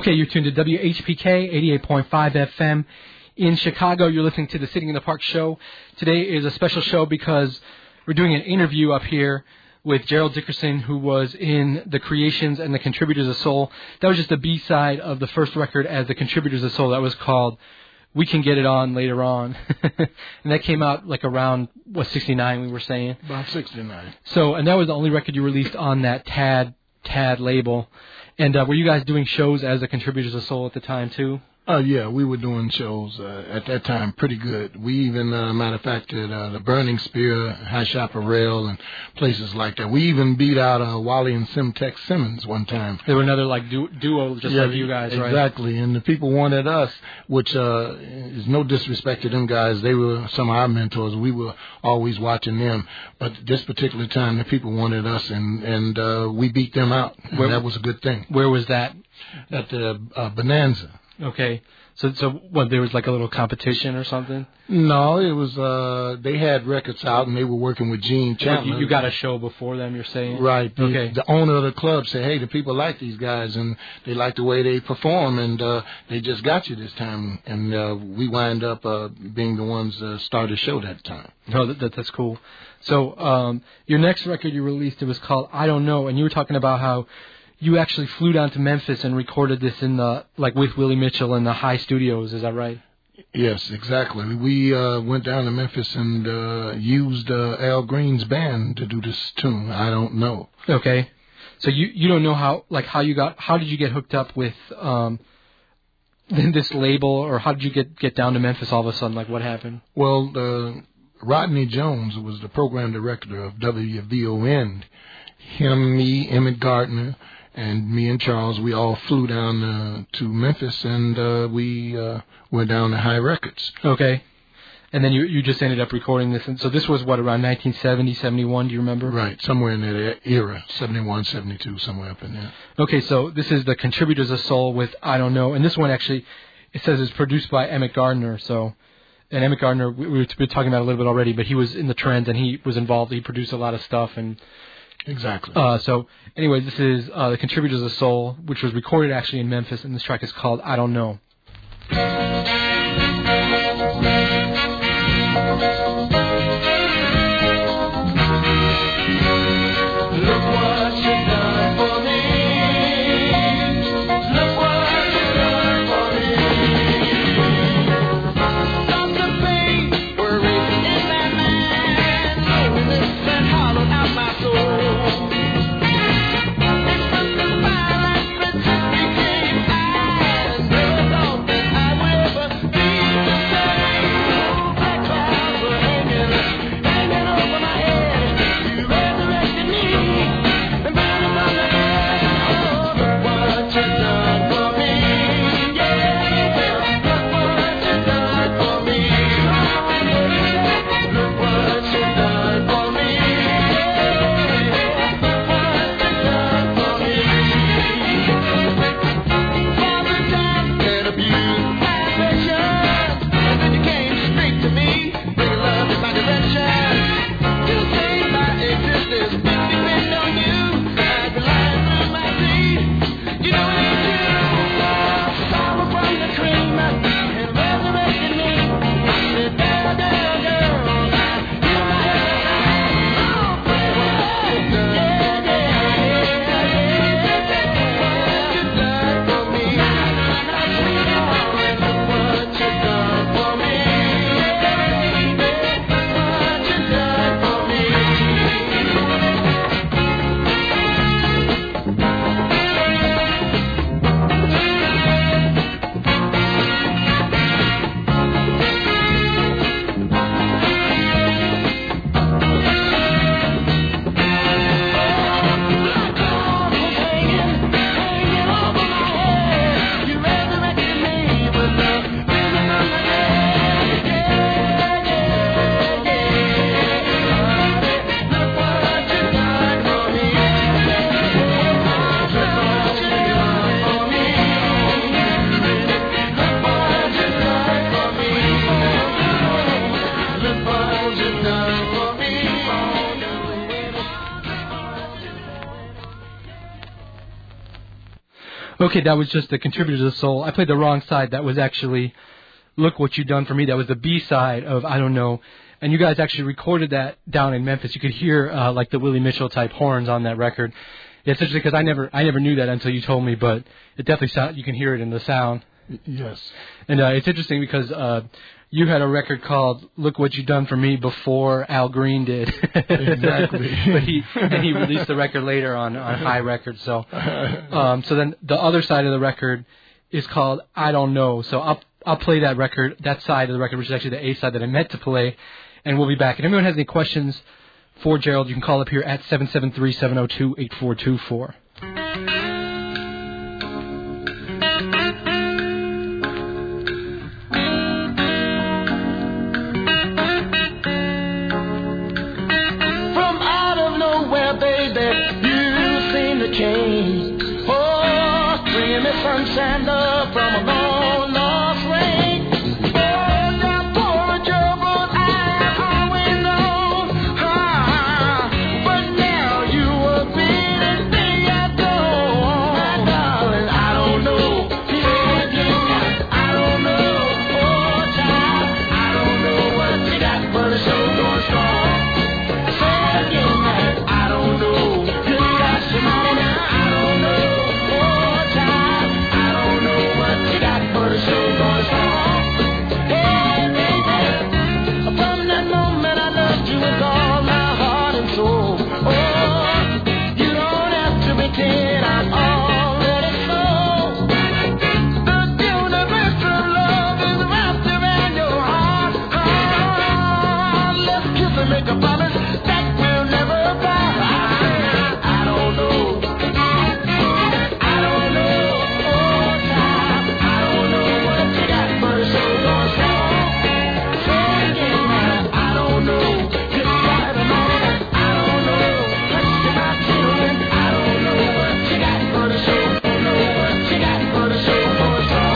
Okay, you're tuned to WHPK 88.5 FM in Chicago. You're listening to the Sitting in the Park show. Today is a special show because we're doing an interview up here with Gerald Dickerson, who was in The Creations and The Contributors of Soul. That was just the B-side of the first record as The Contributors of Soul. That was called We Can Get It On Later On. And that came out like around, 69 we were saying? About 69. So, and that was the only record you released on that Tad label. And were you guys doing shows as The Contributors of Soul at the time, too? Yeah, we were doing shows at that time pretty good. We even, matter of fact, did the Burning Spear, High Chaparral, and places like that. We even beat out Wally and Simtex Simmons one time. They were another like duo just like you guys, right? Exactly, and the people wanted us, which is no disrespect to them guys. They were some of our mentors. We were always watching them. But this particular time, the people wanted us, and we beat them out. And that was a good thing. Where was that? At the Bonanza. Okay. So what, there was like a little competition or something? No, it was, they had records out and they were working with Gene Chandler. You got a show before them, you're saying? Right. Okay. The owner of the club said, hey, the people like these guys and they like the way they perform and they just got you this time. And we wind up being the ones that started the show that time. Oh, that's cool. So your next record you released, it was called I Don't Know, and you were talking about how you actually flew down to Memphis and recorded this in the, like with Willie Mitchell in the High Studios, is that right? Yes, exactly. We went down to Memphis and used Al Green's band to do this tune, I Don't Know. Okay. So you don't know how did you get hooked up with this label, or how did you get down to Memphis all of a sudden? Like, what happened? Well, Rodney Jones was the program director of WVON. Him, me, Emmett Gardner, and me and Charles, we all flew down to Memphis, and we went down to High Records. Okay. And then you just ended up recording this. And so this was, what, around 1970, 71, do you remember? Right, somewhere in that era, 71, 72, somewhere up in there. Okay, so this is The Contributors of Soul with I Don't Know. And this one actually, it says it's produced by Emmett Gardner. So, and Emmett Gardner, we were talking about it a little bit already, but he was in the Trends and he was involved. He produced a lot of stuff. And exactly. So, anyway, this is The Contributors of Soul, which was recorded actually in Memphis, and this track is called I Don't Know. Look what you've done for me. Look what you've done for me. Stop the pain, worry in my mind. Loneliness that hollowed out my soul. It's the fire that became I. Never thought that I would ever Okay, that was just the Contributors of Soul. I played the wrong side. That was actually Look What You Done For Me. That was the B-side of I Don't Know. And you guys actually recorded that down in Memphis. You could hear like the Willie Mitchell type horns on that record. It's interesting because I never knew that until you told me, but it definitely you can hear it in the sound. Yes. And it's interesting because you had a record called Look What You Done For Me before Al Green did. Exactly. But he released the record later on High Records. So so then the other side of the record is called I Don't Know. So I'll play that record, that side of the record, which is actually the A side that I meant to play, and we'll be back. And if anyone has any questions for Gerald, you can call up here at 773-702-8424. Change. Oh, bring me sunshine, love from a long lost rain. Oh, now poor troubled eyes always know. But now you are being me I go. My darling, I don't know. I don't know. Oh, child, I don't know what you got, but the show going strong. Say it again, I don't know. You got some money now. Make a promise that will never fly. I don't know. I don't know. Oh, child, I don't know what you got, but it's so going strong. Say it again, I don't know. Good God Almighty, I don't know. Hush my children, I don't know what you got, but it's so don't know what you got, but it's so going strong.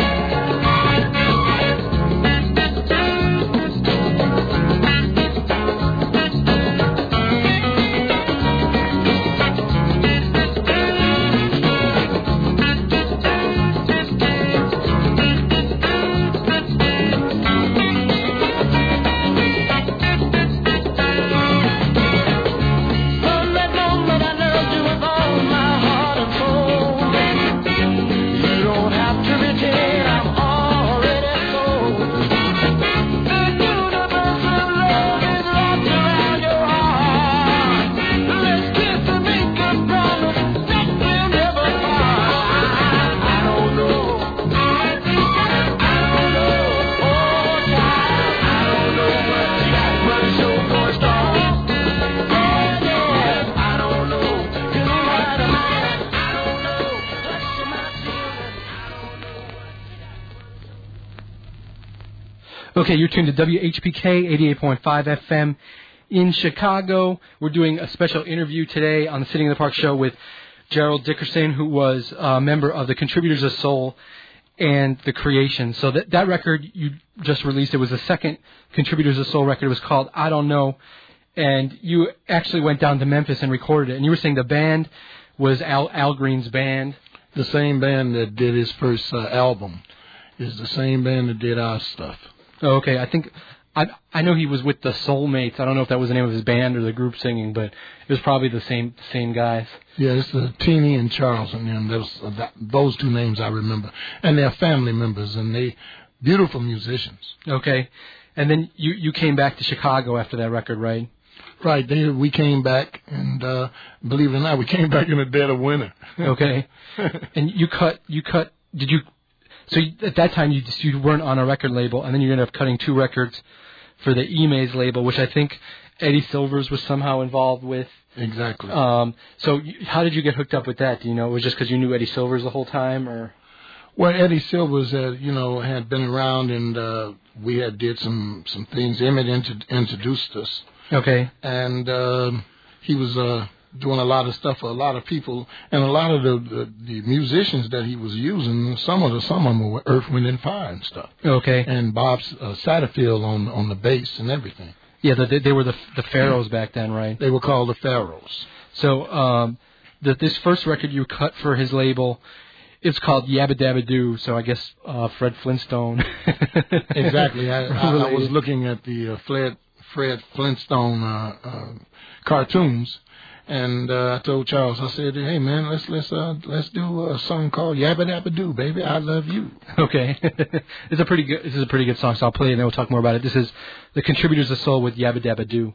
Okay, you're tuned to WHPK 88.5 FM in Chicago. We're doing a special interview today on the Sitting in the Park show with Gerald Dickerson, who was a member of the Contributors of Soul and The Creation. So that record you just released, it was the second Contributors of Soul record. It was called I Don't Know. And you actually went down to Memphis and recorded it. And you were saying the band was Al Green's band. The same band that did his first album is the same band that did our stuff. Oh, okay. I know he was with the Soulmates. I don't know if that was the name of his band or the group singing, but it was probably the same guys. Yeah, it's Teeny and Charles, and those two names I remember. And they're family members, and they beautiful musicians. Okay. And then you came back to Chicago after that record, right? Right. We came back, and believe it or not, we came back in the dead of winter. Okay. And you cut. Did you? So at that time, you weren't on a record label, and then you ended up cutting two records for the E-Maze label, which I think Eddie Silvers was somehow involved with. Exactly. So how did you get hooked up with that? Do you know? It was just because you knew Eddie Silvers the whole time, or? Well, Eddie Silvers, had been around, and we had did some things. Emmett introduced us. Okay. And he was doing a lot of stuff for a lot of people, and a lot of the musicians that he was using, some of them were Earth, Wind, and Fire and stuff. Okay. And Bob Satterfield on the bass and everything. Yeah, they were the Pharaohs back then, right? They were called the Pharaohs. So this first record you cut for his label, It's called Yabba Dabba Doo, so I guess Fred Flintstone. Exactly. I was looking at the Fred Flintstone cartoons, and I told Charles, I said, "Hey man, let's do a song called Yabba Dabba Doo, baby, I love you." Okay, this is a pretty good song, so I'll play it and then we'll talk more about it. This is the Contributors of Soul with Yabba Dabba Doo.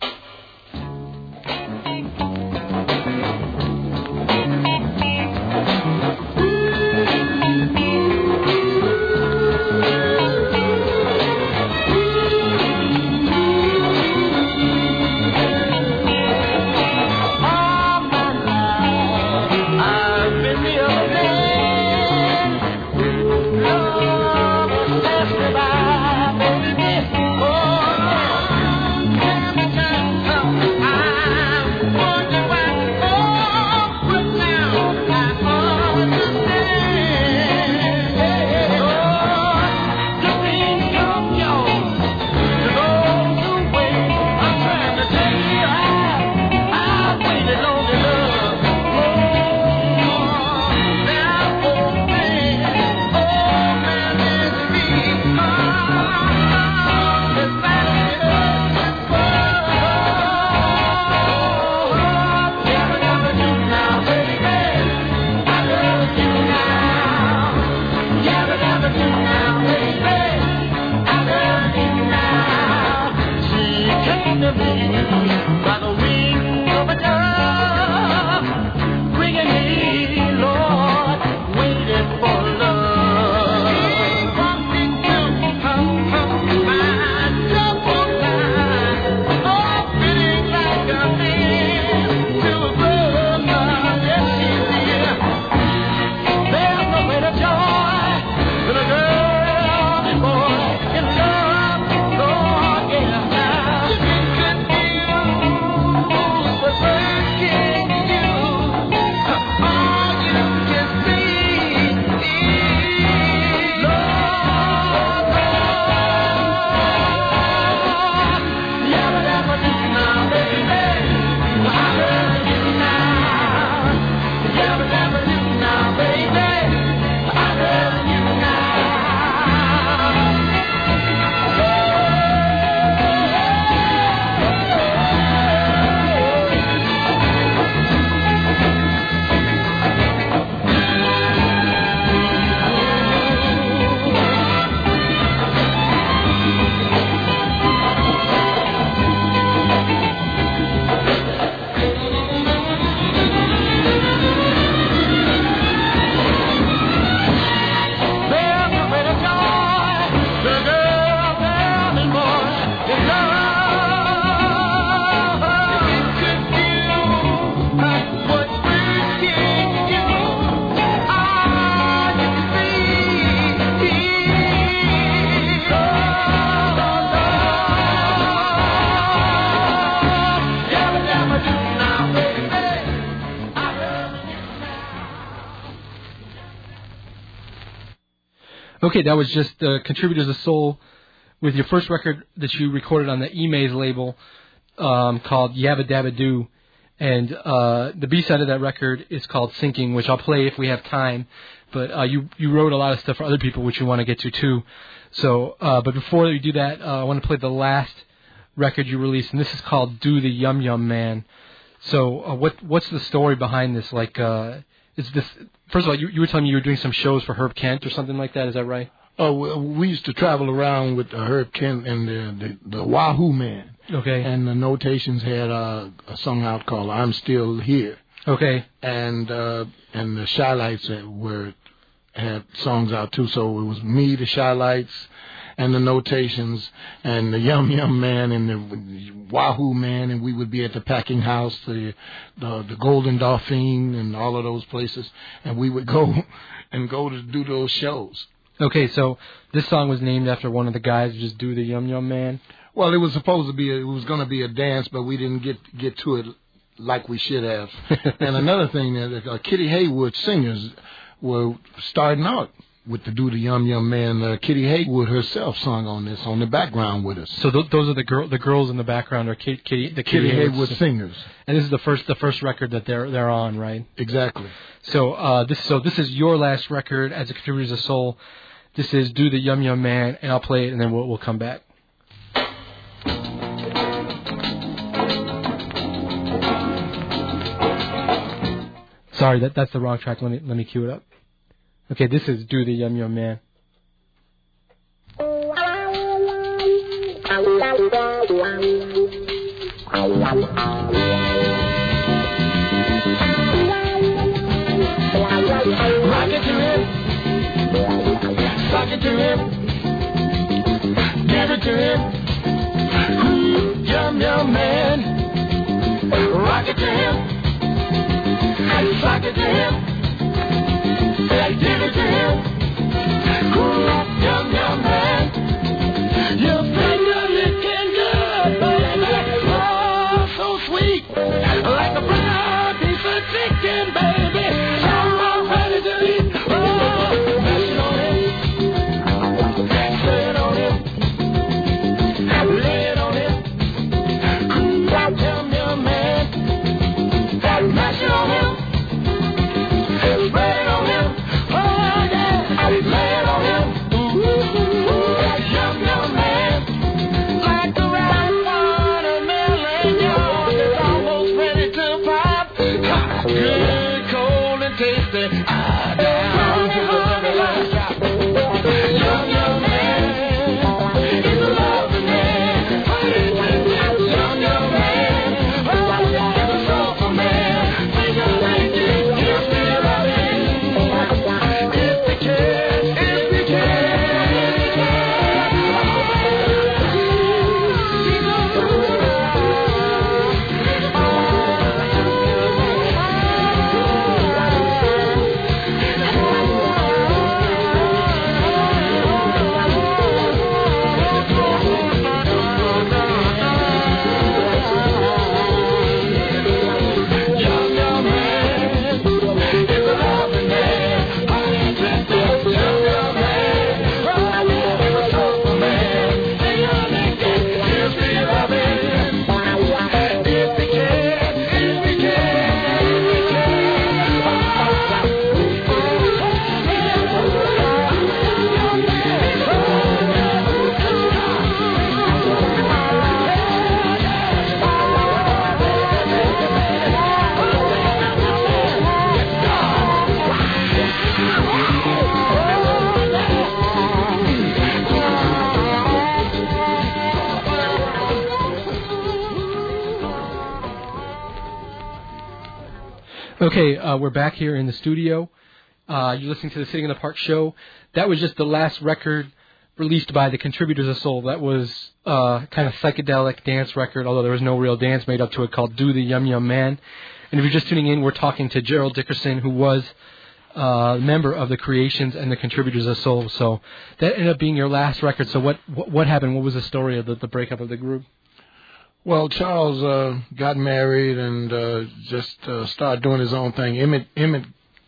Okay, that was just Contributors of Soul with your first record that you recorded on the Emaze label called Yabba Dabba Doo. And the B-side of that record is called Sinking, which I'll play if we have time. But you wrote a lot of stuff for other people, which we want to get to too. So, but before we do that, I want to play the last record you released, and this is called Do the Yum Yum Man. So what's the story behind this? Like, is this... First of all, you were telling me you were doing some shows for Herb Kent or something like that. Is that right? Oh, we used to travel around with Herb Kent and the Wahoo Man. Okay. And the Notations had a song out called I'm Still Here. Okay. And the Shy-Lights had songs out too. So it was me, the Shy-Lights, and the Notations, and the Yum Yum Man, and the Wahoo Man, and we would be at the Packing House, the Golden Dauphin, and all of those places, and we would go to do those shows. Okay, so this song was named after one of the guys who just do the Yum Yum Man? Well, it was supposed to be, it was going to be a dance, but we didn't get to it like we should have. And another thing, Kitty Haywood singers were starting out with the Do the Yum Yum Man. Kitty Haywood herself sung on this, on the background with us. So those are the girls in the background are Kitty Haywood singers. And this is the first record that they're on, right? Exactly. So this is your last record as a Contributors of Soul. This is Do the Yum Yum Man, and I'll play it, and then we'll come back. Sorry, that's the wrong track. Let me cue it up. Okay, this is Do the Yum Yum Man. Rock it to him, sock it to him, give it to him, Yum Yum Man. Rock it to him, sock it to him, give it to him, Yum Yum Man. You finger licking good, baby, oh so sweet, like a brown piece of chicken, baby. I'm ready to eat. Oh, mash it on him, lay it on him, lay it on him. Yum Yum Man, mash it on him, spread it on him. Oh yeah, lay it on him. Yum Yum Man, like the ripe watermelon, yours is almost ready to pop. Good, cold and tasty. Down to the last drop. Yum Yum Man is a loving man. Yum Yum Man, oh, is a soulful man. Finger licking, he'll be loving. If we can, if we can. Okay, we're back here in the studio. You're listening to the Sitting in the Park show. That was just the last record released by the Contributors of Soul. That was kind of psychedelic dance record, although there was no real dance made up to it, called Do the Yum Yum Man. And if you're just tuning in, we're talking to Gerald Dickerson, who was a member of the Creations and the Contributors of Soul. So that ended up being your last record. So what happened? What was the story of the breakup of the group? Well, Charles got married and just started doing his own thing. Emmett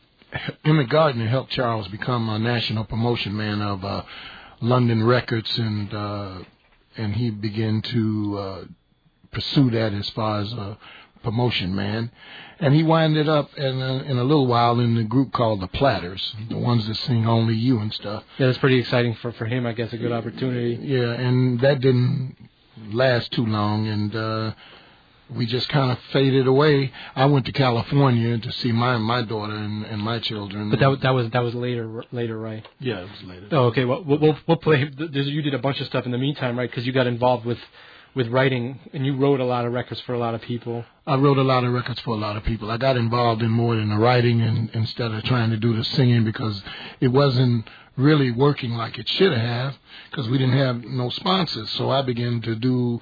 Gardner helped Charles become a national promotion man of London Records, and he began to pursue that as far as a promotion man. And he winded up in a little while in the group called the Platters, the ones that sing Only You and stuff. Yeah, that's pretty exciting for him, I guess, a good opportunity. Yeah, and that didn't last too long, and we just kind of faded away. I went to California to see my daughter and my children. But that was later, right? Yeah, it was later. Oh, okay. Well, we'll play. You did a bunch of stuff in the meantime, right? Because you got involved with writing, and you wrote a lot of records for a lot of people. I wrote a lot of records for a lot of people. I got involved in more than the writing instead of trying to do the singing, because it wasn't really working like it should have, because we didn't have no sponsors. So I began to do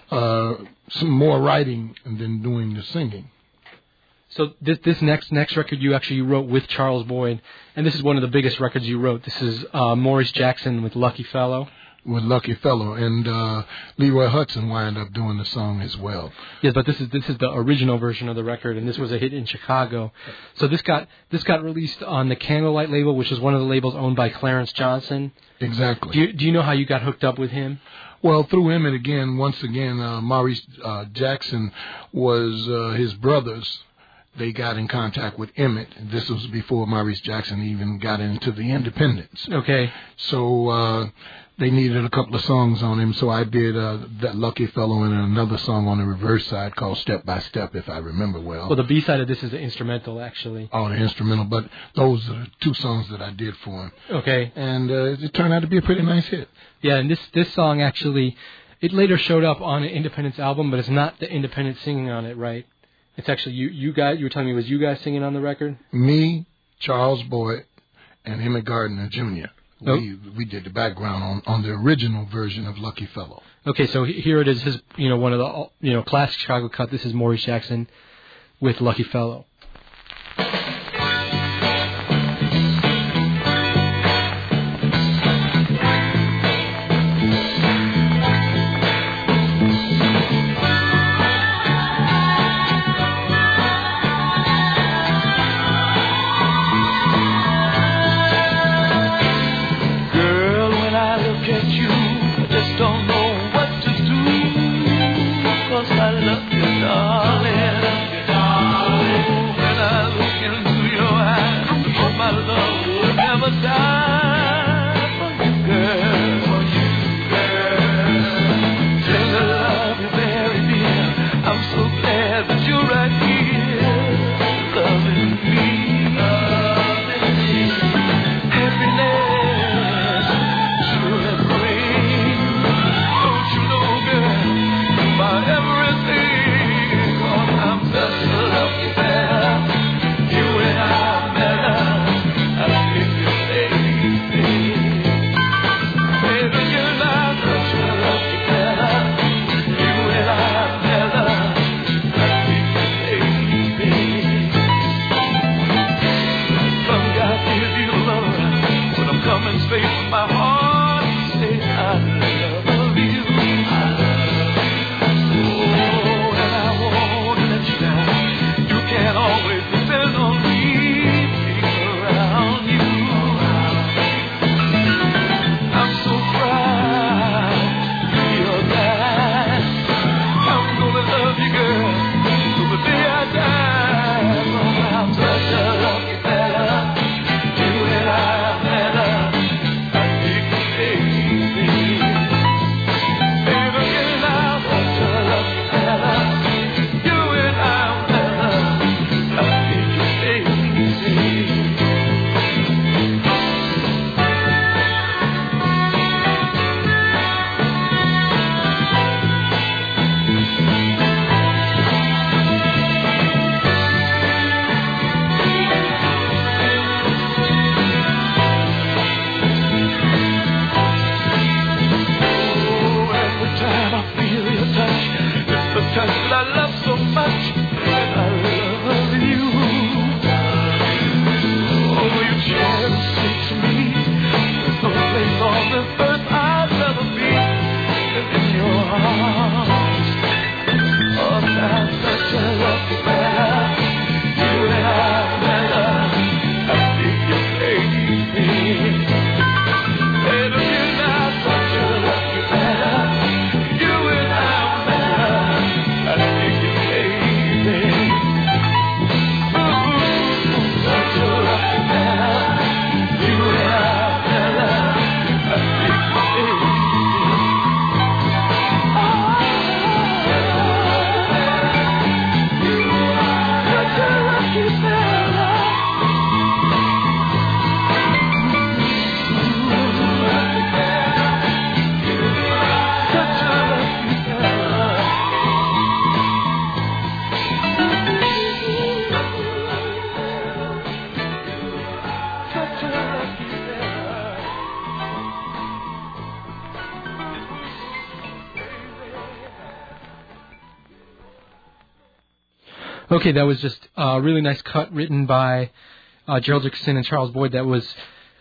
some more writing and then doing the singing. So this next record you wrote with Charles Boyd, and this is one of the biggest records you wrote. This is Maurice Jackson with Lucky Fellow. with Lucky Fellow, and Leroy Hudson wound up doing the song as well. Yes, but this is the original version of the record, and this was a hit in Chicago. So this got released on the Candlelight label, which is one of the labels owned by Clarence Johnson. Exactly. Do you know how you got hooked up with him? Well, through him, and once again, Maurice Jackson was his brothers. They got in contact with Emmett. This was before Maurice Jackson even got into the Independents. Okay. So they needed a couple of songs on him, so I did that Lucky Fellow and another song on the reverse side called Step by Step, if I remember well. Well, the B-side of this is the instrumental, actually. Oh, the instrumental, but those are the two songs that I did for him. Okay. And it turned out to be a pretty nice hit. Yeah, and this song actually, it later showed up on an Independence album, but it's not the Independence singing on it, right? It's actually you guys. You were telling me it was you guys singing on the record? Me, Charles Boyd, and Emmett Gardner Jr. Oh. We did the background on the original version of Lucky Fellow. Okay, so here it is. His one of the classic Chicago cut. This is Maurice Jackson with Lucky Fellow. Okay, that was just a really nice cut written by Gerald Dickerson and Charles Boyd that was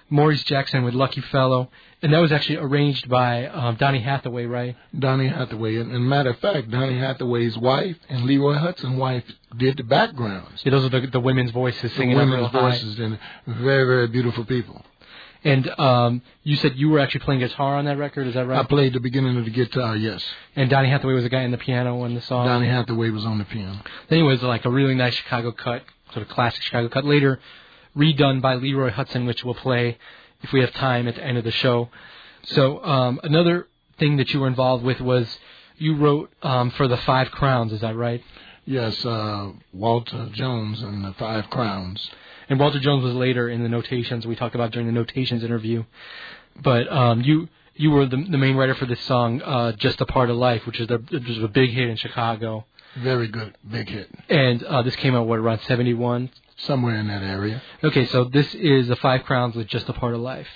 Maurice Jackson with Lucky Fellow. And that was actually arranged by Donny Hathaway, right? Donny Hathaway. And matter of fact, Donny Hathaway's wife and Leroy Hudson's wife did the backgrounds. Yeah, those are the women's voices singing. The women's voices, and very, very beautiful people. And you said you were actually playing guitar on that record, is that right? I played the beginning of the guitar, yes. And Donny Hathaway was the guy in the piano on the song? Donny Hathaway was on the piano. Then it was like a really nice Chicago cut, sort of classic Chicago cut, later redone by Leroy Hudson, which we'll play if we have time at the end of the show. So another thing that you were involved with was you wrote for the Five Crowns, is that right? Yes, Walter Jones and the Five Crowns. And Walter Jones was later in the Notations we talked about during the Notations interview. But you were the main writer for this song, Just a Part of Life, which was a big hit in Chicago. Very good, big hit. And this came out, around 71? Somewhere in that area. Okay, so this is the Five Crowns with Just a Part of Life.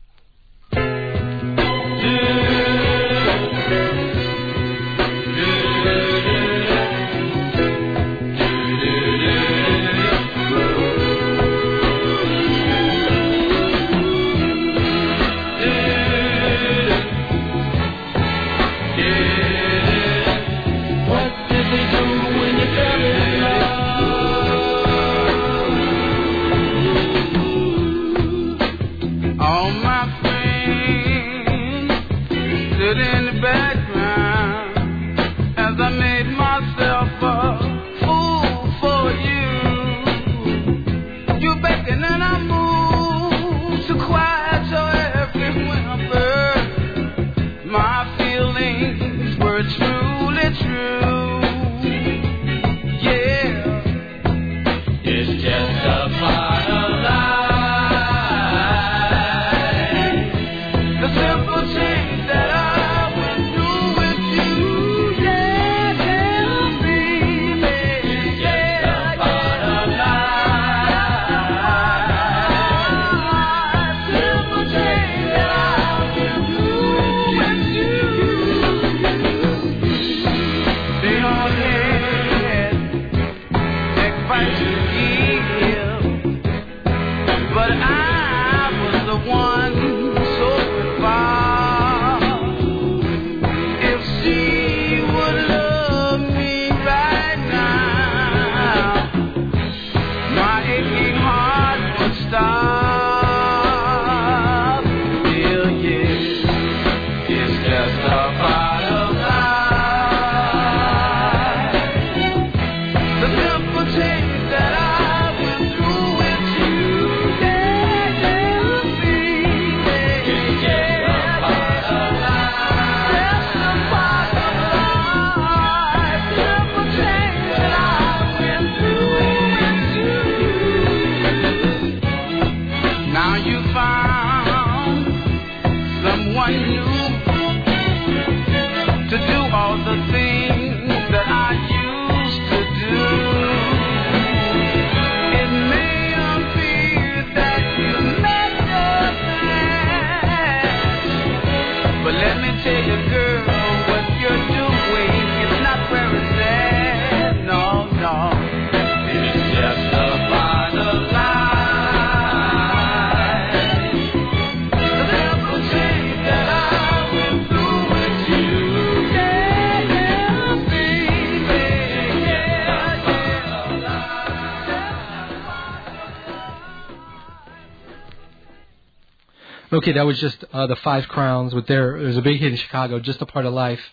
Okay, that was just the Five Crowns with it was a big hit in Chicago, Just a Part of Life,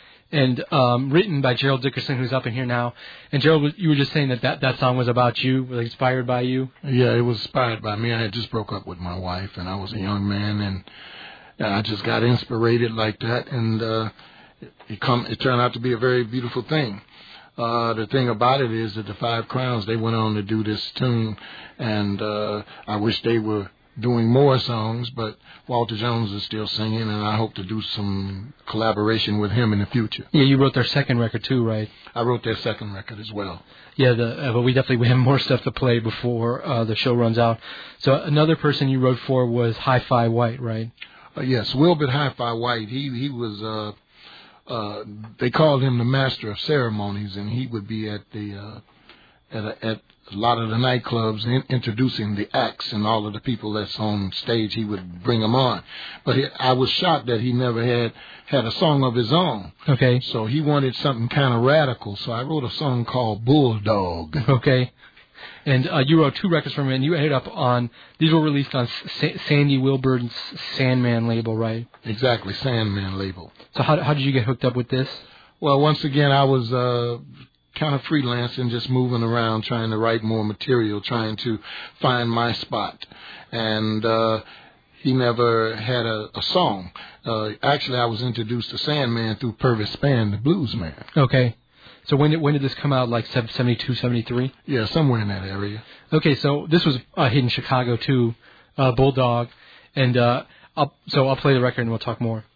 and written by Gerald Dickerson, who's up in here now. And Gerald, you were just saying that song was about you, was inspired by you? Yeah, it was inspired by me. I had just broke up with my wife, and I was a young man, and I just got inspired like that, and it turned out to be a very beautiful thing. The thing about it is that the Five Crowns, they went on to do this tune, and I wish they were doing more songs, but Walter Jones is still singing, and I hope to do some collaboration with him in the future. Yeah, you wrote their second record too, right? I wrote their second record as well. Yeah, but we definitely have more stuff to play before the show runs out. So another person you wrote for was Hi-Fi White, right? Yes, Wilbert Hi-Fi White. He was they called him the master of ceremonies, and he would be at a lot of the nightclubs introducing the acts and all of the people that's on stage. He would bring them on. But I was shocked that he never had a song of his own. Okay. So he wanted something kind of radical. So I wrote a song called Bulldog. Okay. And you wrote 2 records for him, and you ended up on, these were released on Sandy Wilburn's Sandman label, right? Exactly, Sandman label. So how did you get hooked up with this? Well, once again, I was kind of freelancing, just moving around, trying to write more material, trying to find my spot. And he never had a song. Actually, I was introduced to Sandman through Purvis Spann, the blues man. Okay. So when did this come out, like 72, 73? Yeah, somewhere in that area. Okay, so this was a hit in Chicago, too, Bulldog. And I'll play the record and we'll talk more.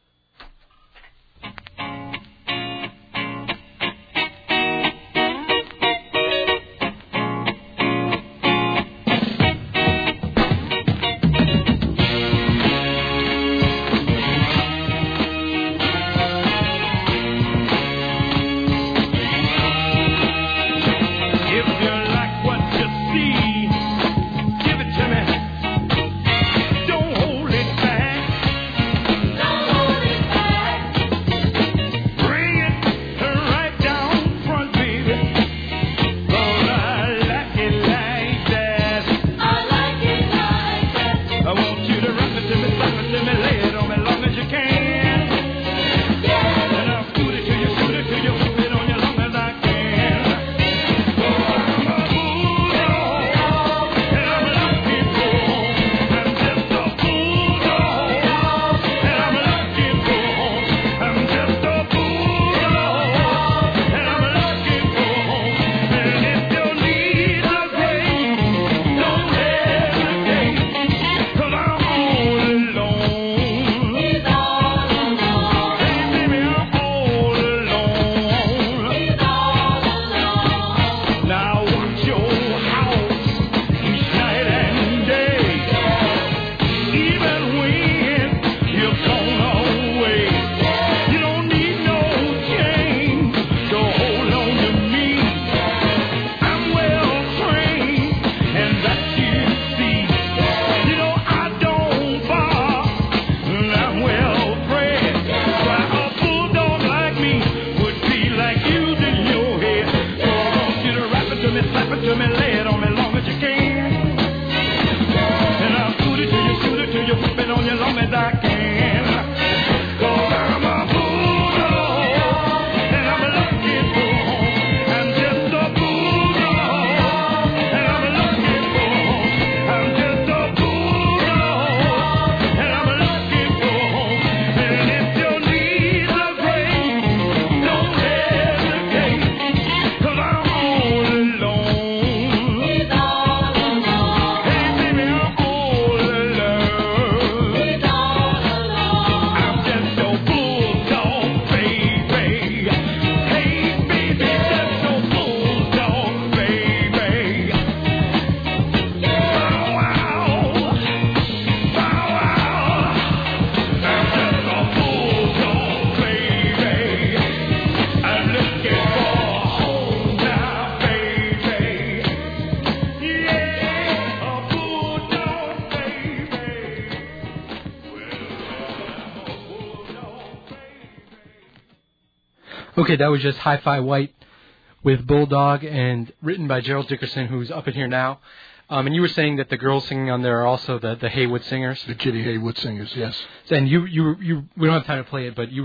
Okay, that was just Hi-Fi White with Bulldog, and written by Gerald Dickerson, who's up in here now. And you were saying that the girls singing on there are also the Haywood Singers? The Kitty Haywood Singers, yes. And you we don't have time to play it, but you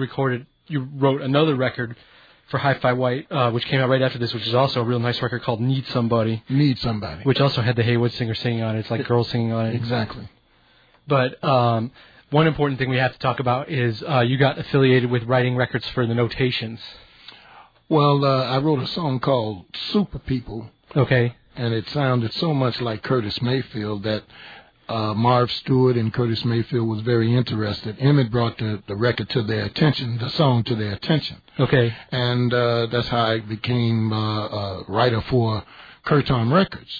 wrote another record for Hi-Fi White, which came out right after this, which is also a real nice record called Need Somebody. Need Somebody. Which also had the Haywood Singers singing on it. It's like girls singing on it. Exactly. But one important thing we have to talk about is you got affiliated with writing records for the Notations. Well, I wrote a song called Super People. Okay. And it sounded so much like Curtis Mayfield that Marv Stewart and Curtis Mayfield was very interested. Emmett brought the record to their attention, the song to their attention. Okay. And that's how I became a writer for Curtom Records.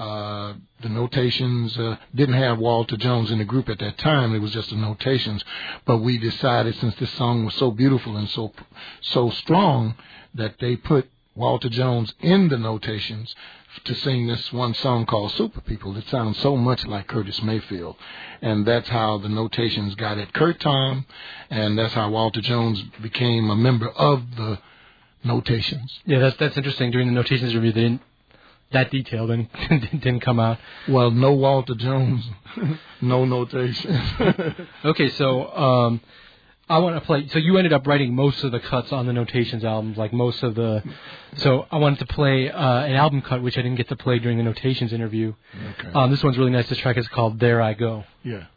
The Notations didn't have Walter Jones in the group at that time. It was just the Notations. But we decided, since this song was so beautiful and so strong, that they put Walter Jones in the Notations to sing this one song called Super People. It sounds so much like Curtis Mayfield. And that's how the Notations got at Kurt Tom, and that's how Walter Jones became a member of the Notations. Yeah, that's interesting. During the Notations review, that detail didn't come out. Well, no Walter Jones, no Notations. Okay, so I want to play. So you ended up writing most of the cuts on the Notations albums, like most of the. So I wanted to play an album cut, which I didn't get to play during the Notations interview. Okay. This one's really nice. This track is called "There I Go." Yeah.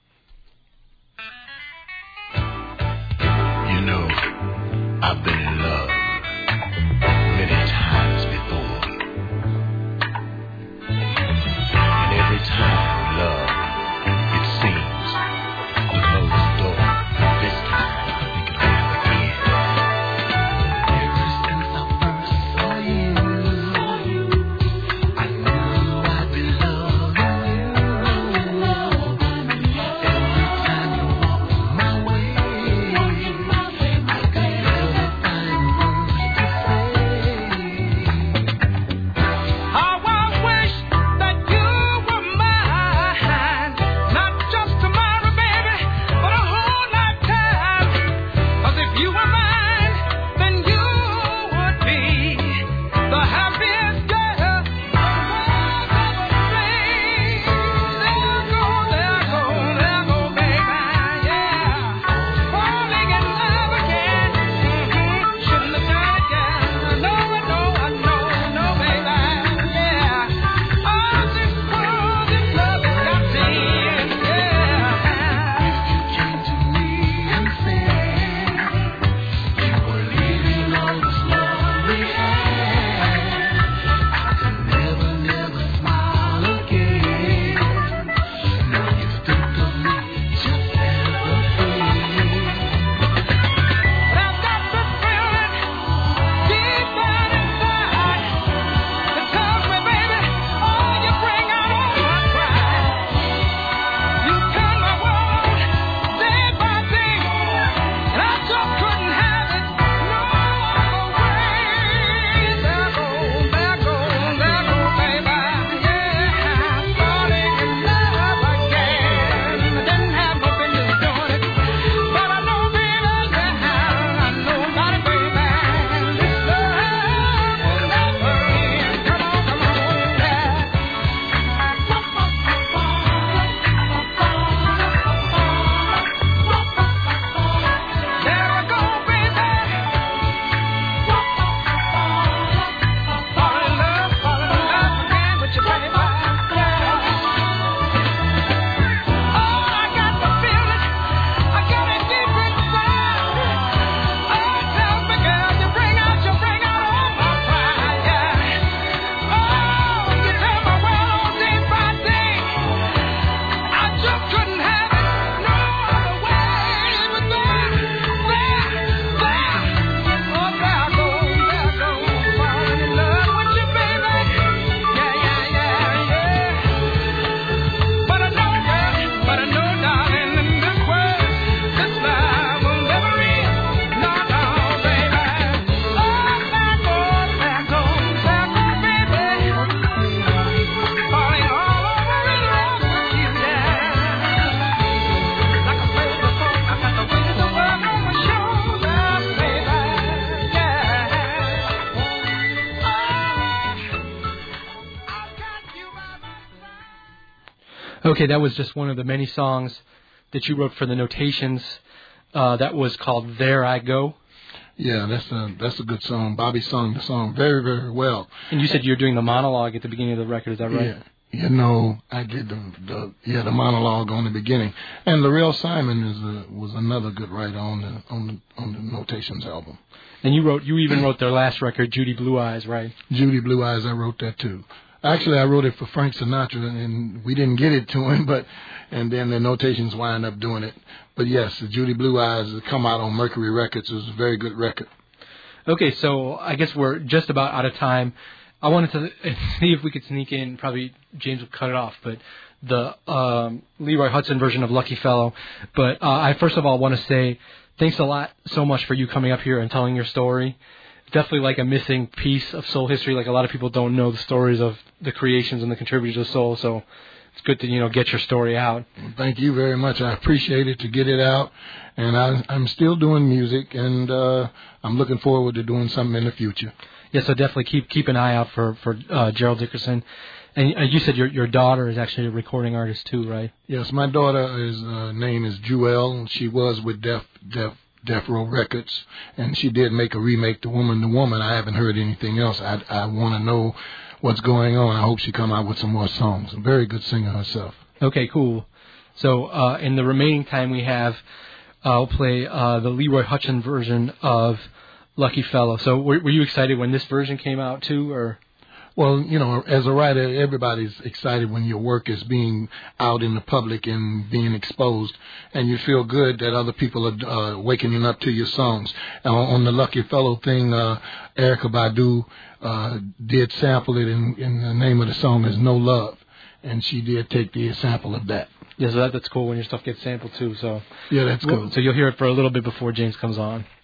You know, I've been in love many times before, and every time love, it seems to close the door. This time I think it'll happen again. Ever since I first saw you, I knew I'd be loving you. Every time you walk my way, I could never find words to say. How I wish that you were mine, not just tomorrow, baby, but a whole lifetime. 'Cause if you were mine, then you would be the happiest girl I've ever seen. There go, baby, yeah. Falling in love again. Shouldn't have done it, yeah. No, baby, yeah. Oh, this world, this love has got me, yeah. If you came to me and said you were leaving all this love we had, I could never smile again. Now you think of me just as a friend. But I've got this feeling deep down inside that tells me, baby, oh, you bring out all my pride. You turn my world day by day, and I just couldn't have it no other way. There go, baby, yeah. Falling in love again. I didn't have no business doing it, but I know, baby, yeah, I know about it, baby. This love will never end. Come on, yeah. There I go, baby. Fall in love again with you, baby. Yeah. Oh, I got the feeling, I got it deep inside. Oh, tell me, girl, you bring out all my pride, yeah. Oh, you turn my world day by day. I just couldn't have it no other way. But there, oh, there I go, falling in love with you, baby. Yeah. But I know, darling, in this world, this love will never end. No, baby. Oh, there goes, baby. Falling all over in love with you, yeah. Like I said before, I got the wings of love on my shoulders, baby. Yeah. I've got you by my side. Okay, that was just one of the many songs that you wrote for the Notations. That was called "There I Go." Yeah, that's a good song. Bobby sung the song very, very well. And you said you were doing the monologue at the beginning of the record. Is that right? Yeah. You know, I did the monologue on the beginning, and Laurel Simon was another good writer on the Notations album. And you even wrote their last record, Judy Blue Eyes, right? Judy Blue Eyes, I wrote that too. Actually, I wrote it for Frank Sinatra, and we didn't get it to him, and then the Notations wind up doing it. But yes, the Judy Blue Eyes has come out on Mercury Records. It was a very good record. Okay, so I guess we're just about out of time. I wanted to see if we could sneak in, probably James will cut it off, but the Leroy Hudson version of Lucky Fellow. But I first of all want to say thanks a lot so much for you coming up here and telling your story. definitely like a missing piece of soul history. Like a lot of people don't know the stories of the creations and the contributors of soul, so it's good to get your story out. Well, thank you very much. I appreciate it to get it out, and I'm still doing music, and I'm looking forward to doing something in the future. Yeah, so definitely keep an eye out for Gerald Dickerson. And you said your daughter is actually a recording artist too, right? Yes, my daughter's name is Jewel. She was with Death Row Records, and she did make a remake, The Woman. I haven't heard anything else. I want to know what's going on. I hope she come out with some more songs. A very good singer herself. Okay, cool. So in the remaining time we have, I'll play the Leroy Hutchins version of Lucky Fellow. So were you excited when this version came out too, or? Well, as a writer, everybody's excited when your work is being out in the public and being exposed, and you feel good that other people are waking up to your songs. On the Lucky Fellow thing, Erykah Badu did sample it, and the name of the song is No Love, and she did take the sample of that. Yeah, so that's cool when your stuff gets sampled too. So yeah, that's cool. So you'll hear it for a little bit before James comes on.